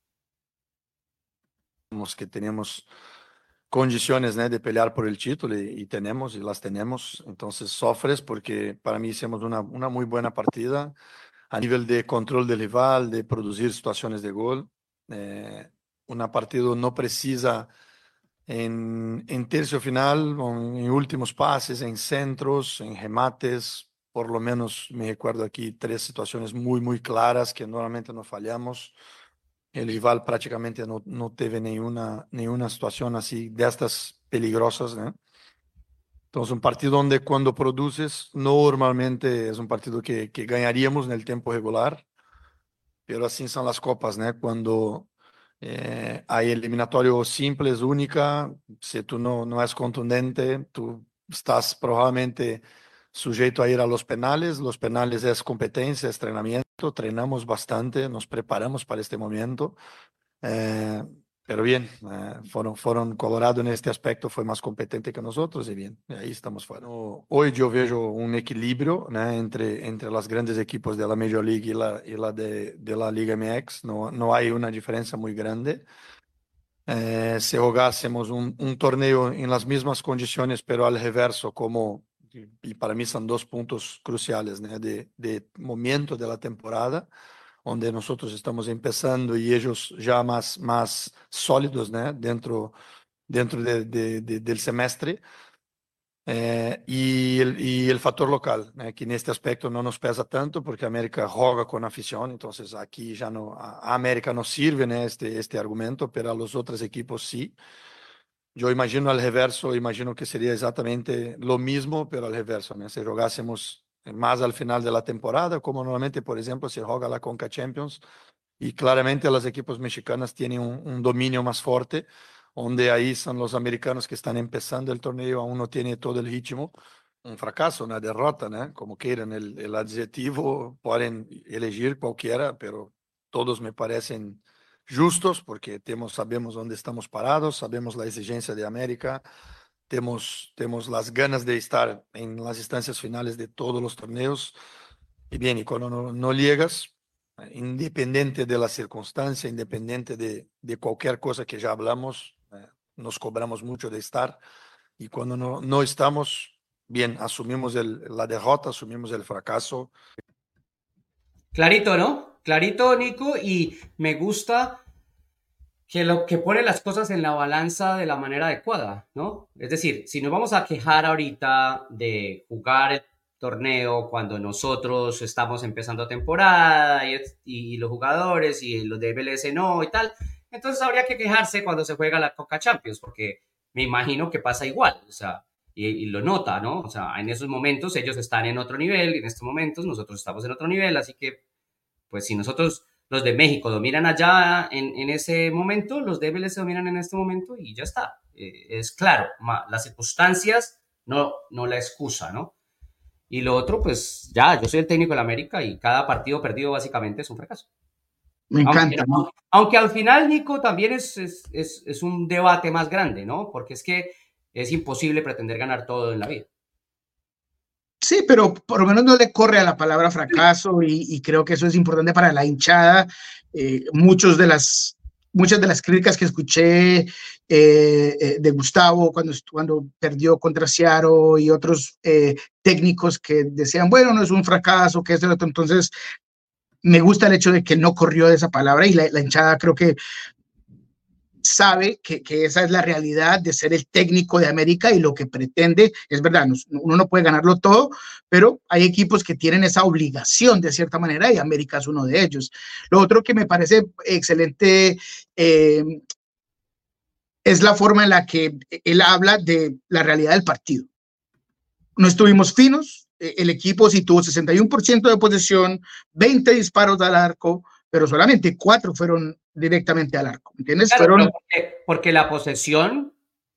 [SPEAKER 5] Que tenemos condiciones, ¿no?, de pelear por el título y las tenemos, entonces sofres porque para mí hicimos una muy buena partida a nivel de control del rival, de producir situaciones de gol. Una partida no precisa en tercio final, en últimos pases, en centros, en remates. Por lo menos me recuerdo aquí 3 situaciones muy claras que normalmente no fallamos. El rival prácticamente no tuvo ninguna situación así de estas peligrosas, ¿no? Entonces, un partido donde cuando produces, normalmente es un partido que ganaríamos en el tiempo regular, pero así son las copas, ¿no? Cuando hay eliminatorio simples, única, si tú no es contundente, tú estás probablemente sujeto a ir a los penales. Los penales es competencia, es entrenamiento, entrenamos bastante, nos preparamos para este momento. Pero bien, fueron Colorado en este aspecto fue más competente que nosotros y bien, ahí estamos fuera. Hoy yo veo un equilibrio, ¿no? entre los grandes equipos de la Major League y la de la Liga MX, no hay una diferencia muy grande. Si jugásemos un torneo en las mismas condiciones, pero al reverso, como, y para mí son 2 puntos cruciales, ¿no? de momento de la temporada, donde nosotros estamos empezando y ellos ya más sólidos, ¿no? dentro del semestre. Y el factor local, ¿no? que en este aspecto no nos pesa tanto porque América juega con afición, entonces aquí ya no, a América no sirve, ¿no? este argumento, pero a los otros equipos sí. Yo imagino al reverso, imagino que sería exactamente lo mismo, pero al reverso, ¿no? Si jugásemos más al final de la temporada, como normalmente, por ejemplo, se juega la Conca Champions, y claramente los equipos mexicanos tienen un dominio más fuerte, donde ahí son los americanos que están empezando el torneo, aún no tiene todo el ritmo, un fracaso, una derrota, ¿no? Como quieran el adjetivo, pueden elegir cualquiera, pero todos me parecen justos, porque sabemos dónde estamos parados, sabemos la exigencia de América, tenemos las ganas de estar en las instancias finales de todos los torneos. Y bien, y cuando no llegas, independiente de la circunstancia, independiente de cualquier cosa que ya hablamos, nos cobramos mucho de estar. Y cuando no estamos, bien, asumimos la derrota, asumimos el fracaso.
[SPEAKER 2] Clarito, ¿no? Clarito, Nico, y me gusta que lo que pone las cosas en la balanza de la manera adecuada, ¿no? Es decir, si nos vamos a quejar ahorita de jugar el torneo cuando nosotros estamos empezando temporada y los jugadores y los de MLS no y tal, entonces habría que quejarse cuando se juega la Conca Champions, porque me imagino que pasa igual, o sea, y lo nota, ¿no? O sea, en esos momentos ellos están en otro nivel, y en estos momentos nosotros estamos en otro nivel, así que, pues si nosotros... Los de México dominan allá en ese momento, los de MLS dominan en este momento y ya está. Es claro, las circunstancias no la excusa, ¿no? Y lo otro, pues ya, yo soy el técnico de la América y cada partido perdido básicamente es un fracaso.
[SPEAKER 3] Me encanta, ¿no?
[SPEAKER 2] Aunque al final, Nico, también es un debate más grande, ¿no? Porque es que es imposible pretender ganar todo en la vida.
[SPEAKER 3] Sí, pero por lo menos no le corre a la palabra fracaso y creo que eso es importante para la hinchada. Muchas de las críticas que escuché de Gustavo cuando perdió contra Seattle y otros técnicos que decían, bueno, no es un fracaso, que es el otro. Entonces, me gusta el hecho de que no corrió de esa palabra y la hinchada creo que sabe que esa es la realidad de ser el técnico de América y lo que pretende, es verdad, uno no puede ganarlo todo, pero hay equipos que tienen esa obligación de cierta manera y América es uno de ellos. Lo otro que me parece excelente es la forma en la que él habla de la realidad del partido. No estuvimos finos, el equipo sí tuvo 61% de posesión, 20 disparos al arco, pero solamente 4 fueron directamente al arco, ¿entiendes?
[SPEAKER 2] Claro, porque la posesión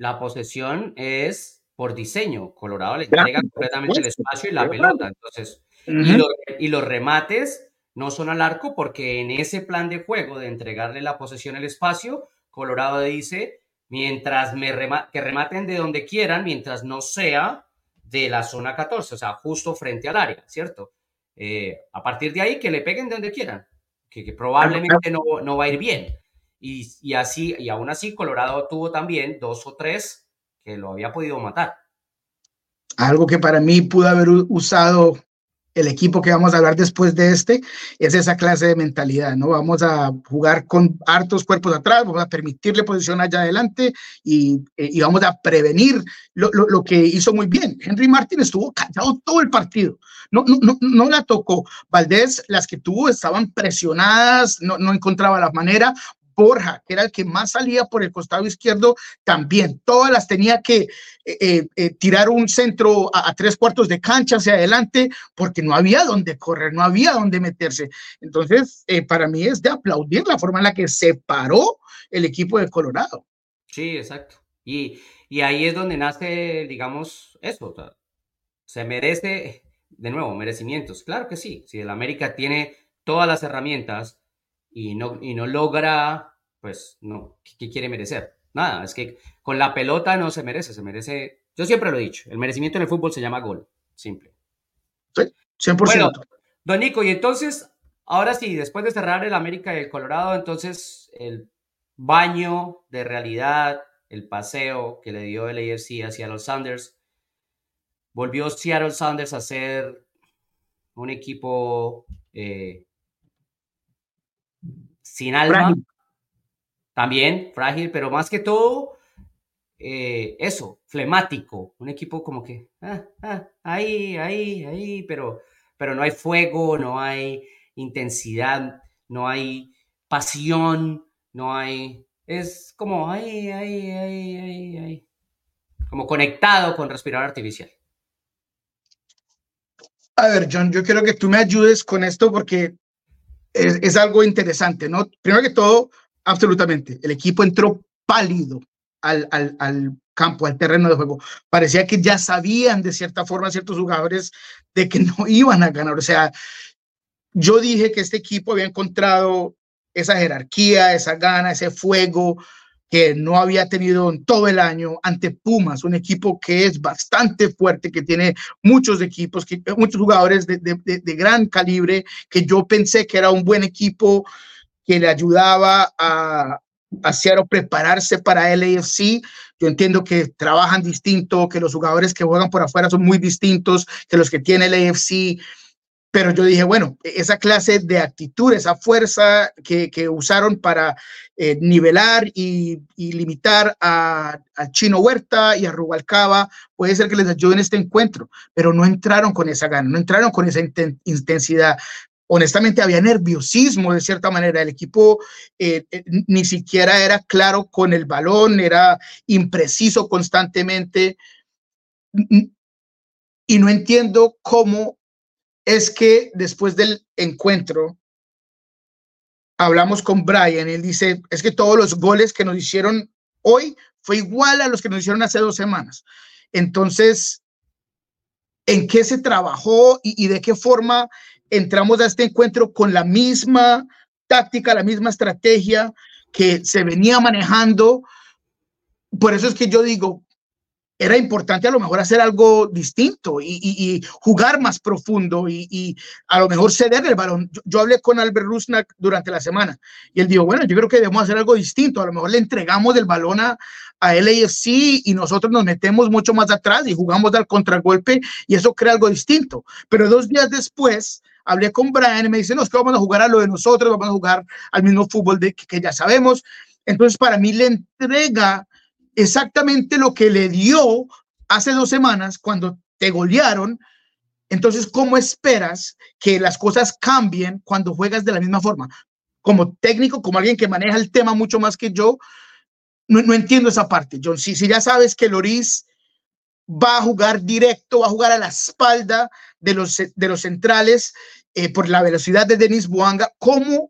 [SPEAKER 2] es por diseño. Colorado le entrega completamente el espacio y la pelota, entonces, y los remates no son al arco porque en ese plan de juego de entregarle la posesión al espacio, Colorado dice, mientras que rematen de donde quieran, mientras no sea de la zona 14, o sea, justo frente al área, ¿cierto? A partir de ahí, que le peguen de donde quieran, que probablemente no va a ir bien. Y aún así Colorado tuvo también 2 o 3 que lo había podido matar.
[SPEAKER 3] Algo que para mí pudo haber usado el equipo que vamos a hablar después de es esa clase de mentalidad, ¿no? Vamos a jugar con hartos cuerpos atrás, vamos a permitirle posición allá adelante y vamos a prevenir lo que hizo muy bien. Henry Martin estuvo callado todo el partido, no la tocó. Valdés, las que tuvo estaban presionadas, no encontraba la manera. Borja, que era el que más salía por el costado izquierdo, también. Todas las tenía que tirar un centro a 3/4 de cancha hacia adelante, porque no había dónde correr, no había dónde meterse. Entonces, para mí es de aplaudir la forma en la que se paró el equipo de Colorado.
[SPEAKER 2] Sí, exacto. Y ahí es donde nace, digamos, eso. O sea, se merece, de nuevo, merecimientos. Claro que sí. Si el América tiene todas las herramientas y no logra, pues no, ¿qué quiere merecer? Nada, es que con la pelota no se merece, yo siempre lo he dicho, el merecimiento en el fútbol se llama gol, simple.
[SPEAKER 3] Sí, 100%.
[SPEAKER 2] Bueno, don Nico, y entonces, ahora sí, después de cerrar el América y el Colorado, entonces el baño de realidad, el paseo que le dio el AFC a Seattle Sounders, volvió Seattle Sounders a ser un equipo sin alma,
[SPEAKER 3] Frágil.
[SPEAKER 2] También frágil, pero más que todo, eso, flemático, un equipo como que ahí, pero no hay fuego, no hay intensidad, no hay pasión, no hay, es como ahí, como conectado con respirador artificial.
[SPEAKER 3] A ver, John, yo quiero que tú me ayudes con esto porque es algo interesante, ¿no? Primero que todo, absolutamente, el equipo entró pálido al campo, al terreno de juego. Parecía que ya sabían de cierta forma ciertos jugadores de que no iban a ganar. O sea, yo dije que este equipo había encontrado esa jerarquía, esa gana, ese fuego que no había tenido en todo el año ante Pumas, un equipo que es bastante fuerte, que tiene muchos equipos, muchos jugadores de gran calibre, que yo pensé que era un buen equipo que le ayudaba a Seattle prepararse para el AFC. Yo entiendo que trabajan distinto, que los jugadores que juegan por afuera son muy distintos que los que tiene el AFC. Pero yo dije, bueno, esa clase de actitud, esa fuerza que usaron para nivelar y limitar al Chino Huerta y a Rubalcaba, puede ser que les ayude en este encuentro, pero no entraron con esa gana, no entraron con esa intensidad. Honestamente, había nerviosismo de cierta manera. El equipo ni siquiera era claro con el balón, era impreciso constantemente. Y no entiendo cómo es que después del encuentro hablamos con Brian, él dice, es que todos los goles que nos hicieron hoy fue igual a los que nos hicieron hace 2 semanas. Entonces, ¿en qué se trabajó y de qué forma entramos a este encuentro con la misma táctica, la misma estrategia que se venía manejando? Por eso es que yo digo, era importante a lo mejor hacer algo distinto y jugar más profundo y a lo mejor ceder el balón. Yo hablé con Albert Rusnak durante la semana y él dijo, bueno, yo creo que debemos hacer algo distinto. A lo mejor le entregamos el balón a LAFC y nosotros nos metemos mucho más atrás y jugamos al contragolpe y eso crea algo distinto. Pero 2 días después hablé con Brian y me dice, no, es que vamos a jugar a lo de nosotros, vamos a jugar al mismo fútbol que ya sabemos. Entonces, para mí le entrega exactamente lo que le dio hace 2 semanas cuando te golearon. Entonces, ¿cómo esperas que las cosas cambien cuando juegas de la misma forma? Como técnico, como alguien que maneja el tema mucho más que yo, no entiendo esa parte, John. Si ya sabes que Lloris va a jugar directo, va a jugar a la espalda de los centrales por la velocidad de Denis Bouanga, ¿cómo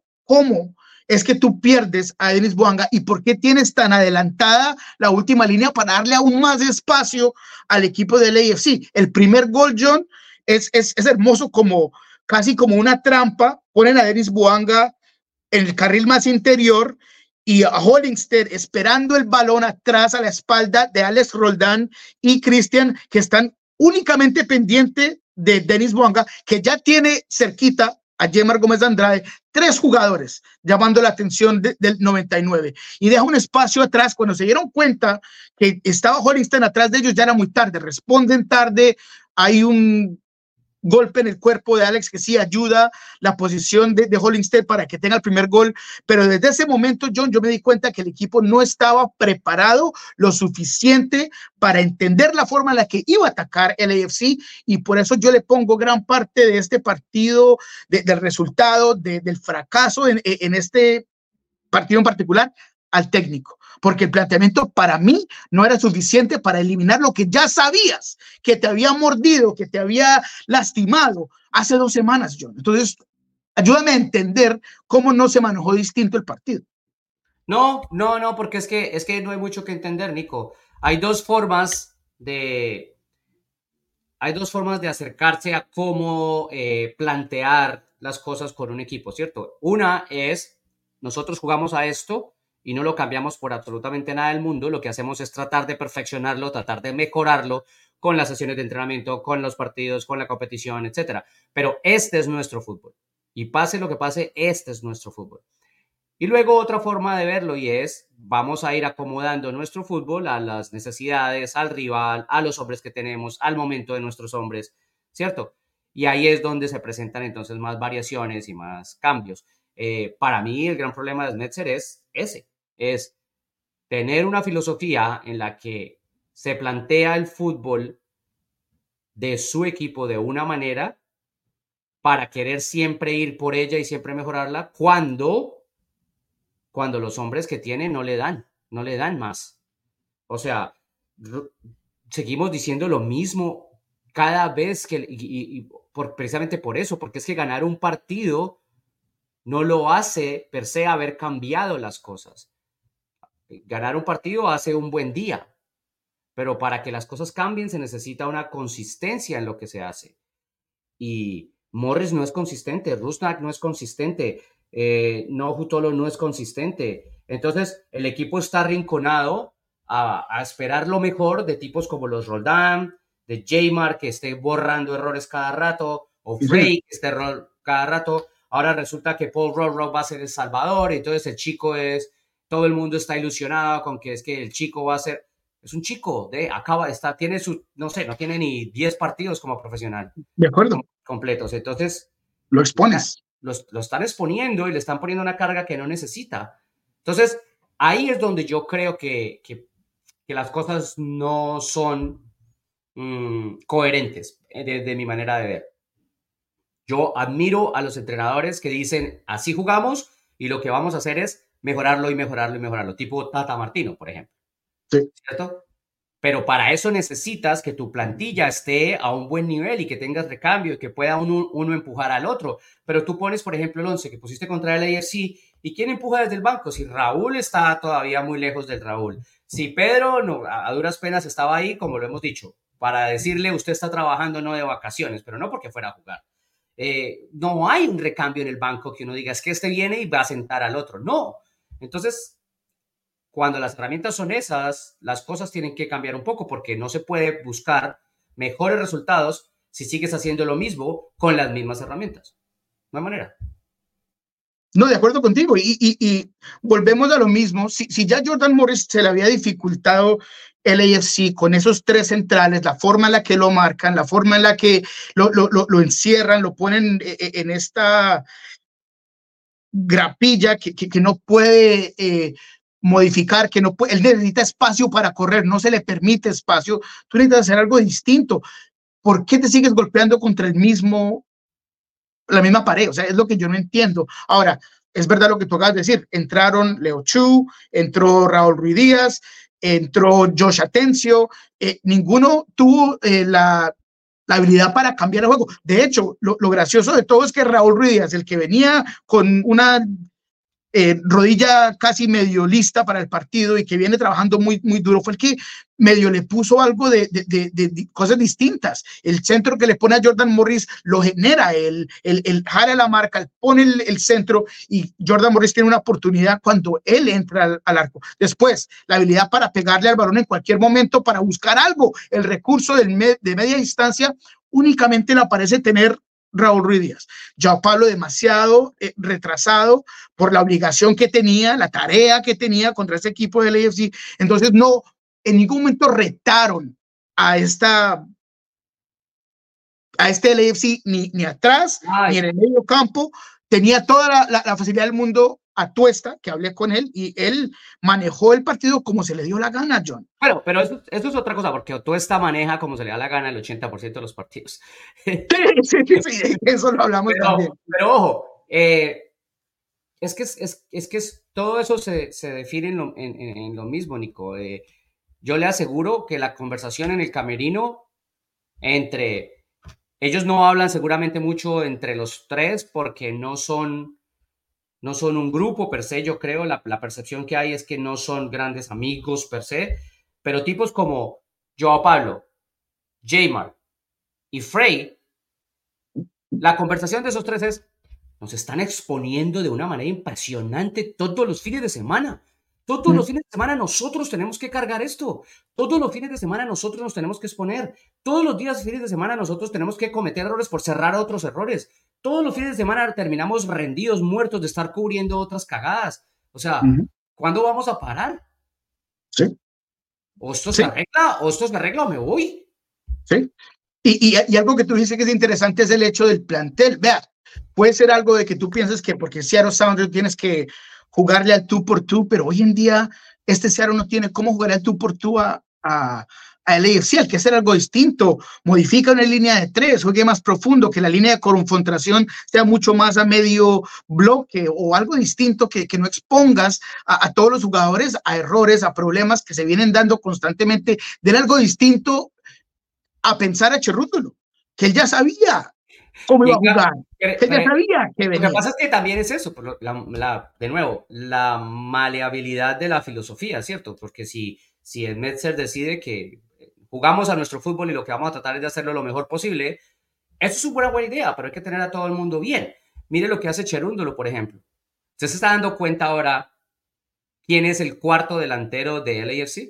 [SPEAKER 3] es que tú pierdes a Denis Bouanga y por qué tienes tan adelantada la última línea para darle aún más espacio al equipo del AFC? El primer gol, John, es hermoso, casi como una trampa. Ponen a Denis Bouanga en el carril más interior y a Hollingsted esperando el balón atrás a la espalda de Alex Roldán y Cristian, que están únicamente pendientes de Denis Bouanga, que ya tiene cerquita a Yemar Gómez Andrade, 3 jugadores llamando la atención del 99 y deja un espacio atrás. Cuando se dieron cuenta que estaba Hollingston atrás de ellos, ya era muy tarde, responden tarde, hay un golpe en el cuerpo de Alex que sí ayuda la posición de Hollingsted para que tenga el primer gol, pero desde ese momento, John, yo me di cuenta que el equipo no estaba preparado lo suficiente para entender la forma en la que iba a atacar el AFC y por eso yo le pongo gran parte de este partido, del resultado, del fracaso en este partido en particular, al técnico, porque el planteamiento para mí no era suficiente para eliminar lo que ya sabías, que te había mordido, que te había lastimado hace 2 semanas, John. Entonces, ayúdame a entender cómo no se manejó distinto el partido.
[SPEAKER 2] No, porque es que no hay mucho que entender, Nico. Hay dos formas de acercarse a cómo plantear las cosas con un equipo, ¿cierto? Una es, nosotros jugamos a esto y no lo cambiamos por absolutamente nada del mundo. Lo que hacemos es tratar de perfeccionarlo, tratar de mejorarlo con las sesiones de entrenamiento, con los partidos, con la competición, etcétera. Pero este es nuestro fútbol. Y pase lo que pase, este es nuestro fútbol. Y luego otra forma de verlo y es, vamos a ir acomodando nuestro fútbol a las necesidades, al rival, a los hombres que tenemos, al momento de nuestros hombres, ¿cierto? Y ahí es donde se presentan entonces más variaciones y más cambios. Para mí el gran problema de Schmetzer es ese, es tener una filosofía en la que se plantea el fútbol de su equipo de una manera para querer siempre ir por ella y siempre mejorarla cuando los hombres que tiene no le dan más. O sea, seguimos diciendo lo mismo cada vez que, precisamente por eso, porque es que ganar un partido no lo hace per se haber cambiado las cosas. Ganar un partido hace un buen día, pero para que las cosas cambien se necesita una consistencia en lo que se hace. Y Morris no es consistente, Rusnak no es consistente, Nahutolo no es consistente. Entonces el equipo está arrinconado a esperar lo mejor de tipos como los Roldán, de Jaymar, que esté borrando errores cada rato, o Frey, que esté cada rato. Ahora resulta que Paul Rothrock va a ser el salvador, entonces el chico todo el mundo está ilusionado con que es que el chico va a ser, es un chico, tiene no tiene ni 10 partidos como profesional.
[SPEAKER 3] De acuerdo.
[SPEAKER 2] Completos, entonces
[SPEAKER 3] lo expones.
[SPEAKER 2] Lo están exponiendo y le están poniendo una carga que no necesita. Entonces, ahí es donde yo creo que las cosas no son coherentes desde mi manera de ver. Yo admiro a los entrenadores que dicen, así jugamos y lo que vamos a hacer es mejorarlo y mejorarlo y mejorarlo, tipo Tata Martino, por ejemplo.
[SPEAKER 3] Sí.
[SPEAKER 2] ¿Cierto? Pero para eso necesitas que tu plantilla esté a un buen nivel y que tengas recambio y que pueda uno empujar al otro. Pero tú pones, por ejemplo, el 11 que pusiste contra el AFC y ¿quién empuja desde el banco? Si Raúl está todavía muy lejos del Raúl. Si Pedro a duras penas estaba ahí, como lo hemos dicho, para decirle usted está trabajando no de vacaciones, pero no porque fuera a jugar. No hay un recambio en el banco que uno diga es que este viene y va a sentar al otro. No. Entonces, cuando las herramientas son esas, las cosas tienen que cambiar un poco porque no se puede buscar mejores resultados si sigues haciendo lo mismo con las mismas herramientas. No hay manera.
[SPEAKER 3] No, de acuerdo contigo. Y volvemos a lo mismo. Si ya Jordan Morris se le había dificultado el AFC con esos 3 centrales, la forma en la que lo marcan, la forma en la que lo encierran, lo ponen en esta grapilla que no puede modificar, que no puede, él necesita espacio para correr, no se le permite espacio, tú necesitas hacer algo distinto. ¿Por qué te sigues golpeando contra la misma pared? O sea, es lo que yo no entiendo. Ahora, es verdad lo que tú acabas de decir, entraron Leo Chu, entró Raúl Ruiz Díaz, entró Josh Atencio, ninguno tuvo la habilidad para cambiar el juego. De hecho, lo gracioso de todo es que Raúl Ruiz Díaz, el que venía con una rodilla casi medio lista para el partido y que viene trabajando muy, muy duro, fue el que medio le puso algo de cosas distintas. El centro que le pone a Jordan Morris lo genera, el jala la marca, pone el centro y Jordan Morris tiene una oportunidad cuando él entra al arco. Después, la habilidad para pegarle al balón en cualquier momento, para buscar algo, el recurso de media distancia, únicamente le parece tener Raúl Ruiz Díaz. Joao Pablo demasiado retrasado por la obligación que tenía, la tarea que tenía contra ese equipo del AFC. Entonces no, en ningún momento retaron a este LAFC ni atrás, ni en el medio campo. Tenía toda la facilidad del mundo a Tuesta, que hablé con él, y él manejó el partido como se le dio la gana, John.
[SPEAKER 2] Bueno, pero eso es otra cosa, porque Tuesta maneja como se le da la gana el 80% de los partidos.
[SPEAKER 3] Sí, eso lo hablamos también.
[SPEAKER 2] Pero ojo, Todo eso se define en lo mismo, Nico. Yo le aseguro que la conversación en el camerino entre ellos no hablan seguramente mucho entre los tres porque no son un grupo per se, yo creo, la percepción que hay es que no son grandes amigos per se, pero tipos como Joao Pablo, Jaymar y Frey, la conversación de esos tres es, nos están exponiendo de una manera impresionante todos los fines de semana. Todos los fines de semana nosotros tenemos que cargar esto. Todos los fines de semana nosotros nos tenemos que exponer. Todos los días, fines de semana, nosotros tenemos que cometer errores por cerrar otros errores. Todos los fines de semana terminamos rendidos, muertos de estar cubriendo otras cagadas. O sea, ¿cuándo vamos a parar?
[SPEAKER 3] Sí.
[SPEAKER 2] O esto se arregla, o me voy.
[SPEAKER 3] Sí. Y algo que tú dices que es interesante es el hecho del plantel. Vea, puede ser algo de que tú piensas que porque Seattle Sounders tienes que jugarle al tú por tú, pero hoy en día Seattle no tiene cómo jugar al tú por tú a LAFC. Hay que hacer algo distinto. Modifica una línea de tres, juegue más profundo, que la línea de confrontación sea mucho más a medio bloque o algo distinto que no expongas a todos los jugadores a errores, a problemas que se vienen dando constantemente. Den algo distinto a pensar a Cherúndolo, que él ya sabía cómo iba a jugar, que él ya sabía que venía.
[SPEAKER 2] Lo que pasa es que también es eso, de nuevo, la maleabilidad de la filosofía, ¿cierto? Porque si el Metzer decide que jugamos a nuestro fútbol y lo que vamos a tratar es de hacerlo lo mejor posible, eso es una buena idea, pero hay que tener a todo el mundo bien. Mire lo que hace Cherúndolo, por ejemplo. ¿Usted se está dando cuenta ahora quién es el cuarto delantero de LAFC?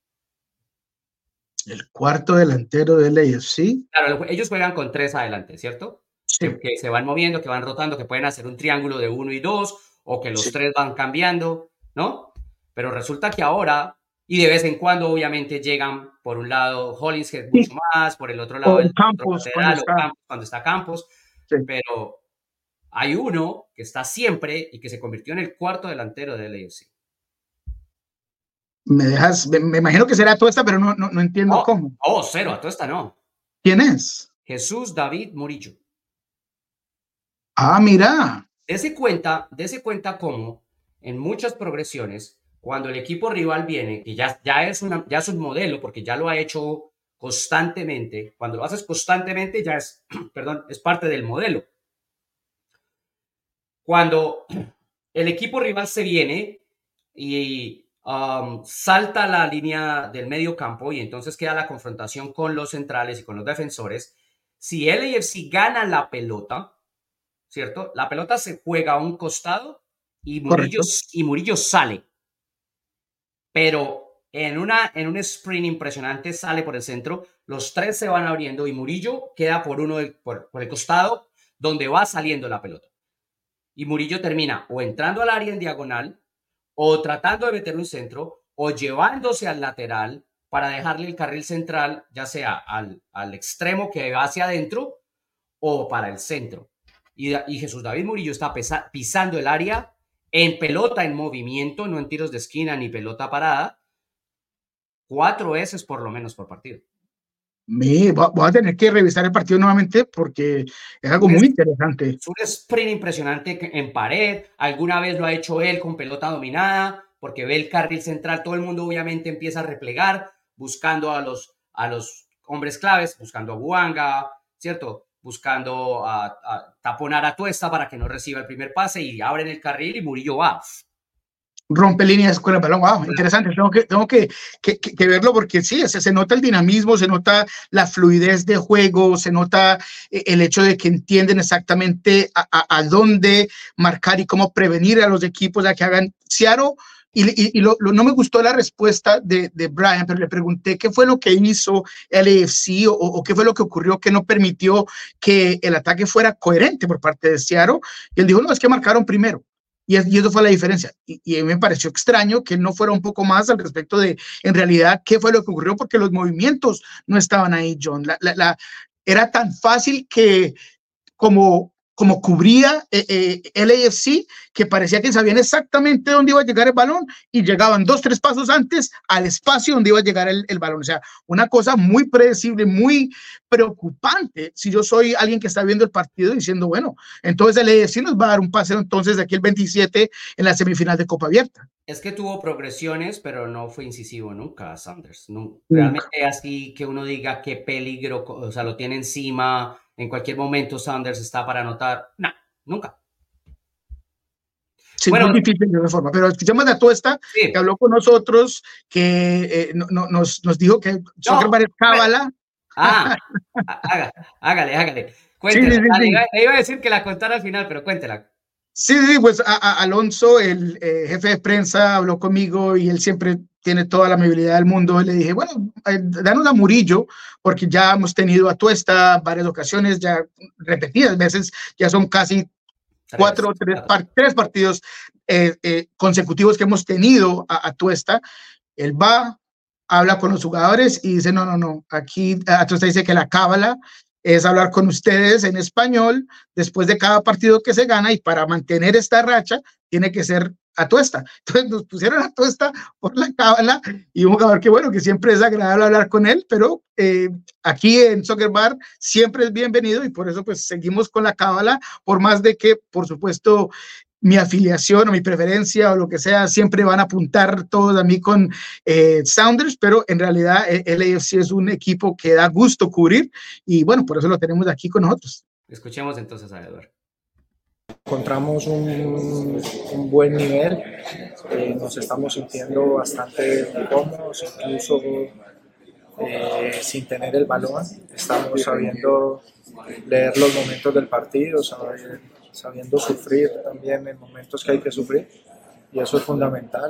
[SPEAKER 3] El cuarto delantero del AFC.
[SPEAKER 2] Claro, ellos juegan con tres adelante, ¿cierto?
[SPEAKER 3] Sí.
[SPEAKER 2] Que se van moviendo, que van rotando, que pueden hacer un triángulo de 1 y 2, o que los tres van cambiando, ¿no? Pero resulta que ahora, y de vez en cuando, obviamente, llegan por un lado Hollins, que es mucho más, por el otro lado,
[SPEAKER 3] Campos,
[SPEAKER 2] cuando está Campos, pero hay uno que está siempre y que se convirtió en el cuarto delantero del AFC.
[SPEAKER 3] Me imagino que será Atuesta, pero no entiendo cómo.
[SPEAKER 2] Cero, Atuesta no.
[SPEAKER 3] ¿Quién es?
[SPEAKER 2] Jesús David Murillo.
[SPEAKER 3] Ah, mira.
[SPEAKER 2] Dese cuenta cómo en muchas progresiones, cuando el equipo rival viene, que ya es un modelo, porque ya lo ha hecho constantemente, cuando lo haces constantemente ya es, es parte del modelo. Cuando el equipo rival se viene y salta la línea del medio campo y entonces queda la confrontación con los centrales y con los defensores. Si LAFC gana la pelota, ¿cierto? La pelota se juega a un costado y Murillo sale. Pero en un sprint impresionante sale por el centro, los tres se van abriendo y Murillo queda por el costado donde va saliendo la pelota. Y Murillo termina o entrando al área en diagonal, o tratando de meter un centro, o llevándose al lateral para dejarle el carril central, ya sea al extremo que va hacia adentro o para el centro. Y Jesús David Murillo está pisando el área en pelota en movimiento, no en tiros de esquina ni pelota parada, 4 veces por lo menos por partido.
[SPEAKER 3] Voy a tener que revisar el partido nuevamente porque es algo muy interesante.
[SPEAKER 2] Es un sprint impresionante en pared. Alguna vez lo ha hecho él con pelota dominada porque ve el carril central. Todo el mundo obviamente empieza a replegar buscando a los hombres claves, buscando a Bouanga, ¿cierto? Buscando a taponar a Atuesta para que no reciba el primer pase y abren el carril y Murillo va.
[SPEAKER 3] Rompe líneas con el balón. Wow, interesante. Tengo que verlo porque sí, se nota el dinamismo, se nota la fluidez de juego, se nota el hecho de que entienden exactamente a dónde marcar y cómo prevenir a los equipos a que hagan. Seattle, no me gustó la respuesta de Brian, pero le pregunté qué fue lo que hizo LAFC o qué fue lo que ocurrió que no permitió que el ataque fuera coherente por parte de Seattle. Y él dijo, no, es que marcaron primero. Y eso fue la diferencia. Y me pareció extraño que no fuera un poco más al respecto de, en realidad, qué fue lo que ocurrió, porque los movimientos no estaban ahí, John. Era tan fácil que, como como cubría LAFC, que parecía que sabían exactamente dónde iba a llegar el balón y llegaban 2, 3 pasos antes al espacio donde iba a llegar el balón. O sea, una cosa muy predecible, muy preocupante si yo soy alguien que está viendo el partido diciendo, bueno, entonces LAFC nos va a dar un paseo entonces de aquí el 27 en la semifinal de Copa Abierta.
[SPEAKER 2] Es que tuvo progresiones, pero no fue incisivo nunca, Sanders. No, realmente así que uno diga qué peligro, o sea, lo tiene encima, en cualquier momento Sanders está para anotar. No, nunca.
[SPEAKER 3] Sí, bueno, muy difícil de esa forma, pero escuchamos a Atuesta, sí, que habló con nosotros, que nos dijo que Zuckerberg es cábala.
[SPEAKER 2] Hágale. Cuéntela. Sí. Le iba a decir que la contara al final, pero cuéntela.
[SPEAKER 3] Sí, pues Alonso, el jefe de prensa, habló conmigo y él siempre tiene toda la amabilidad del mundo. Y le dije, bueno, danos a Murillo, porque ya hemos tenido a Atuesta varias ocasiones, ya repetidas veces, ya son casi tres partidos consecutivos que hemos tenido a Atuesta. Él va, habla con los jugadores y dice, no, aquí Atuesta dice que la cábala es hablar con ustedes en español después de cada partido que se gana, y para mantener esta racha tiene que ser Atuesta. Entonces nos pusieron a Atuesta por la cábala, y un jugador que bueno, que siempre es agradable hablar con él, pero aquí en Soccer Bar siempre es bienvenido, y por eso pues seguimos con la cábala, por más de que por supuesto mi afiliación o mi preferencia o lo que sea, siempre van a apuntar todos a mí con Sounders, pero en realidad LAFC es un equipo que da gusto cubrir, y bueno, por eso lo tenemos aquí con nosotros.
[SPEAKER 2] Escuchemos entonces a Eduardo.
[SPEAKER 6] Encontramos un buen nivel, nos estamos sintiendo bastante cómodos, incluso sin tener el balón, estamos sabiendo leer los momentos del partido, sabiendo sufrir también en momentos que hay que sufrir, y eso es fundamental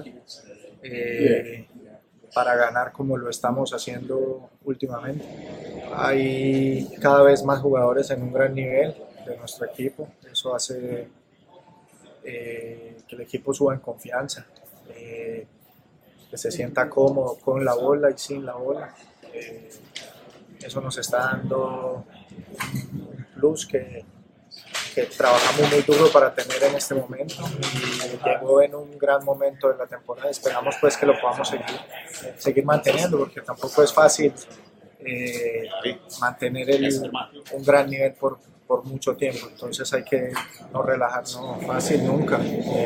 [SPEAKER 6] para ganar como lo estamos haciendo últimamente. Hay cada vez más jugadores en un gran nivel de nuestro equipo, eso hace que el equipo suba en confianza, que se sienta cómodo con la bola y sin la bola. Eso nos está dando un plus que trabajamos muy duro para tener en este momento, y llegó en un gran momento de la temporada. Esperamos pues que lo podamos seguir manteniendo, porque tampoco es fácil mantener un gran nivel por mucho tiempo, entonces hay que no relajarnos fácil nunca.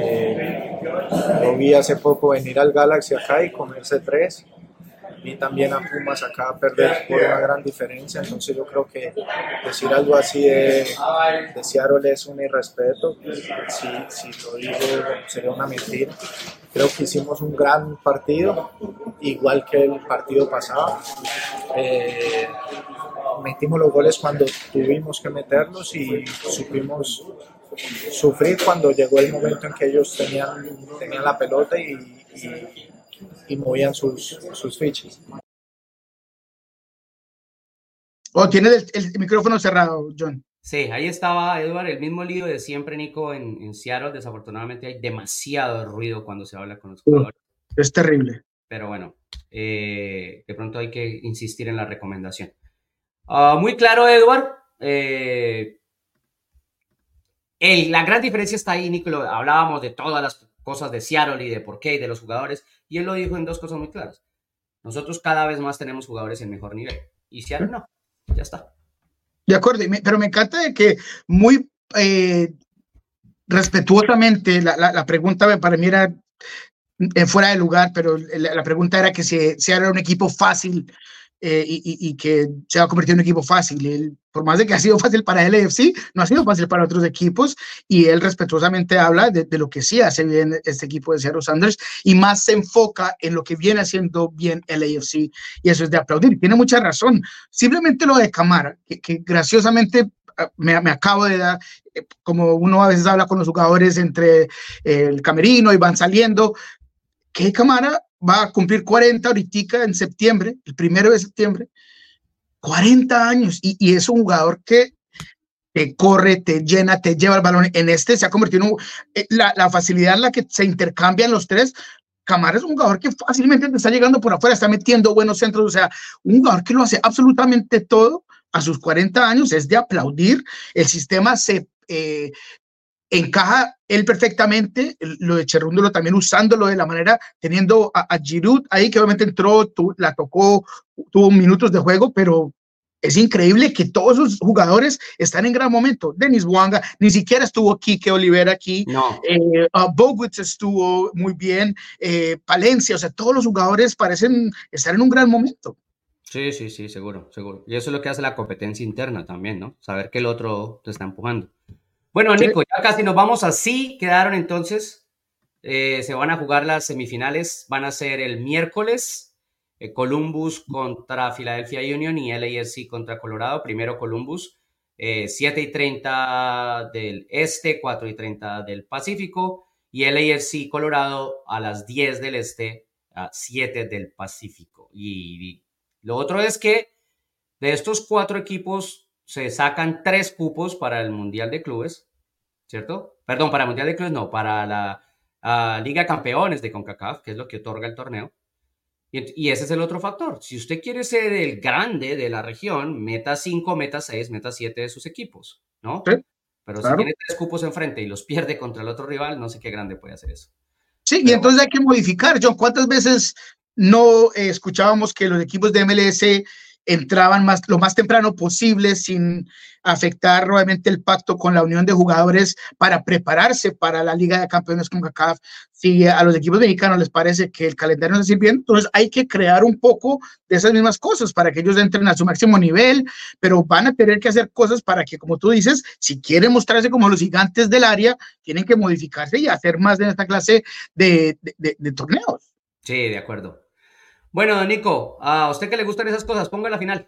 [SPEAKER 6] Lo vi hace poco venir al Galaxy acá y comerse 3, vi también a Pumas acá perder por una gran diferencia, entonces yo creo que decir algo así de Seattle es un irrespeto. Si lo digo sería una mentira. Creo que hicimos un gran partido, igual que el partido pasado. Metimos los goles cuando tuvimos que meterlos, y supimos sufrir cuando llegó el momento en que ellos tenían la pelota y movían sus fichas.
[SPEAKER 3] Tienes el micrófono cerrado, John.
[SPEAKER 2] Sí, ahí estaba Eduardo, el mismo lío de siempre, Nico, en Seattle. Desafortunadamente hay demasiado ruido cuando se habla con los jugadores.
[SPEAKER 3] Es terrible.
[SPEAKER 2] Pero bueno, de pronto hay que insistir en la recomendación. Muy claro, Eduardo. La gran diferencia está ahí, Nico. Hablábamos de todas las cosas de Seattle y de por qué y de los jugadores, y él lo dijo en 2 cosas muy claras. Nosotros cada vez más tenemos jugadores en mejor nivel, y Seattle no. Ya está.
[SPEAKER 3] De acuerdo, pero me encanta de que muy respetuosamente la pregunta para mí era fuera de lugar, pero la pregunta era que si era un equipo fácil y que se va a convertir en un equipo fácil. Por más de que ha sido fácil para el LAFC, no ha sido fácil para otros equipos, y él respetuosamente habla de lo que sí hace bien este equipo de Seattle Sounders, y más se enfoca en lo que viene haciendo bien el LAFC, y eso es de aplaudir. Tiene mucha razón. Simplemente lo de Camara, que graciosamente me acabo de dar, como uno a veces habla con los jugadores entre el camerino y van saliendo, que Camara va a cumplir 40 ahorita en septiembre, el 1 de septiembre, 40 años, y es un jugador que te corre, te llena, te lleva el balón. Se ha convertido en la facilidad en la que se intercambian los tres. Camara es un jugador que fácilmente te está llegando por afuera, está metiendo buenos centros, o sea, un jugador que lo hace absolutamente todo a sus 40 años, es de aplaudir. El sistema se encaja él perfectamente, lo de Cherúndolo también usándolo de la manera, teniendo a Giroud ahí, que obviamente entró, la tocó, tuvo minutos de juego, pero es increíble que todos sus jugadores están en gran momento. Denis Bouanga, ni siquiera estuvo Quique Olivera aquí,
[SPEAKER 2] No.
[SPEAKER 3] Boguts estuvo muy bien, Palencia, o sea, todos los jugadores parecen estar en un gran momento.
[SPEAKER 2] Sí, seguro. Y eso es lo que hace la competencia interna también, ¿no? Saber que el otro te está empujando. Bueno, Nico, ya casi nos vamos. Así quedaron entonces. Se van a jugar las semifinales. Van a ser el miércoles. Columbus contra Philadelphia Union y LAFC contra Colorado. Primero Columbus, 7:30 del este, 4:30 del Pacífico. Y LAFC Colorado a las 10 del este, a 7 del Pacífico. Y lo otro es que de estos 4 equipos se sacan 3 cupos para el Mundial de Clubes, ¿cierto? Perdón, para el Mundial de Clubes no, para la Liga de Campeones de CONCACAF, que es lo que otorga el torneo. Y ese es el otro factor. Si usted quiere ser el grande de la región, meta 5, meta 6, meta 7 de sus equipos, ¿no?
[SPEAKER 3] Sí,
[SPEAKER 2] pero
[SPEAKER 3] claro.
[SPEAKER 2] Si tiene 3 cupos enfrente y los pierde contra el otro rival, no sé qué grande puede hacer eso.
[SPEAKER 3] Sí, y entonces hay que modificar, John. ¿Cuántas veces no escuchábamos que los equipos de MLS entraban lo más temprano posible sin afectar obviamente el pacto con la unión de jugadores para prepararse para la Liga de Campeones con CONCACAF? Si a los equipos mexicanos les parece que el calendario no está sirviendo, entonces hay que crear un poco de esas mismas cosas para que ellos entren a su máximo nivel, pero van a tener que hacer cosas para que, como tú dices, si quieren mostrarse como los gigantes del área, tienen que modificarse y hacer más de esta clase de torneos.
[SPEAKER 2] Sí, de acuerdo. Bueno, don Nico, a usted que le gustan esas cosas, ponga la final.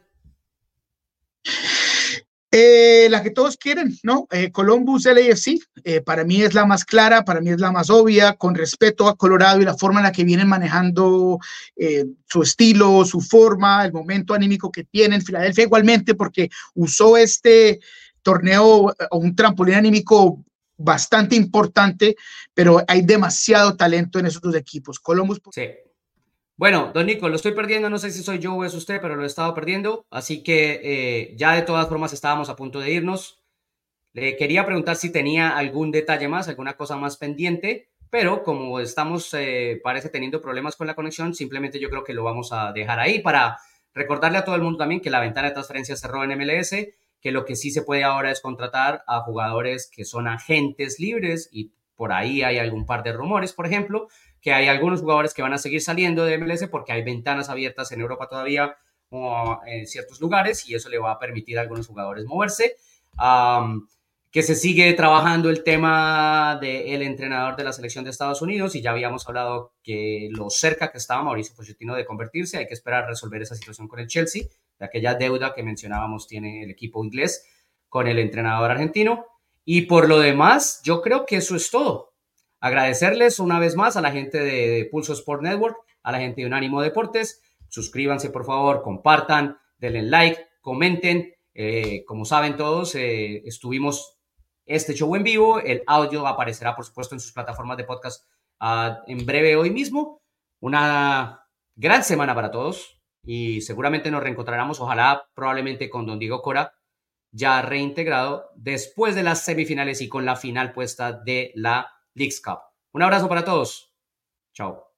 [SPEAKER 3] La que todos quieren, ¿no? Columbus LAFC, para mí es la más clara, para mí es la más obvia, con respeto a Colorado y la forma en la que vienen manejando su estilo, su forma, el momento anímico que tienen. Filadelfia igualmente, porque usó este torneo, un trampolín anímico bastante importante, pero hay demasiado talento en esos dos equipos. Columbus.
[SPEAKER 2] Sí. Bueno, don Nico, lo estoy perdiendo, no sé si soy yo o es usted, pero lo he estado perdiendo, así que ya de todas formas estábamos a punto de irnos. Le quería preguntar si tenía algún detalle más, alguna cosa más pendiente, pero como estamos, parece, teniendo problemas con la conexión, simplemente yo creo que lo vamos a dejar ahí para recordarle a todo el mundo también que la ventana de transferencias cerró en MLS, que lo que sí se puede ahora es contratar a jugadores que son agentes libres y por ahí hay algún par de rumores, por ejemplo, que hay algunos jugadores que van a seguir saliendo de MLS porque hay ventanas abiertas en Europa todavía o en ciertos lugares y eso le va a permitir a algunos jugadores moverse. Que se sigue trabajando el tema del entrenador de la selección de Estados Unidos y ya habíamos hablado que lo cerca que estaba Mauricio Pochettino de convertirse. Hay que esperar resolver esa situación con el Chelsea, de aquella deuda que mencionábamos tiene el equipo inglés con el entrenador argentino. Y por lo demás, yo creo que eso es todo. Agradecerles una vez más a la gente de Pulso Sport Network, a la gente de Unánimo Deportes. Suscríbanse, por favor, compartan, denle like, comenten. Como saben todos, estuvimos este show en vivo. El audio aparecerá, por supuesto, en sus plataformas de podcast en breve hoy mismo. Una gran semana para todos y seguramente nos reencontraremos, ojalá, probablemente con don Diego Cora, ya reintegrado después de las semifinales y con la final puesta de la Leagues Cup. Un abrazo para todos. Chao.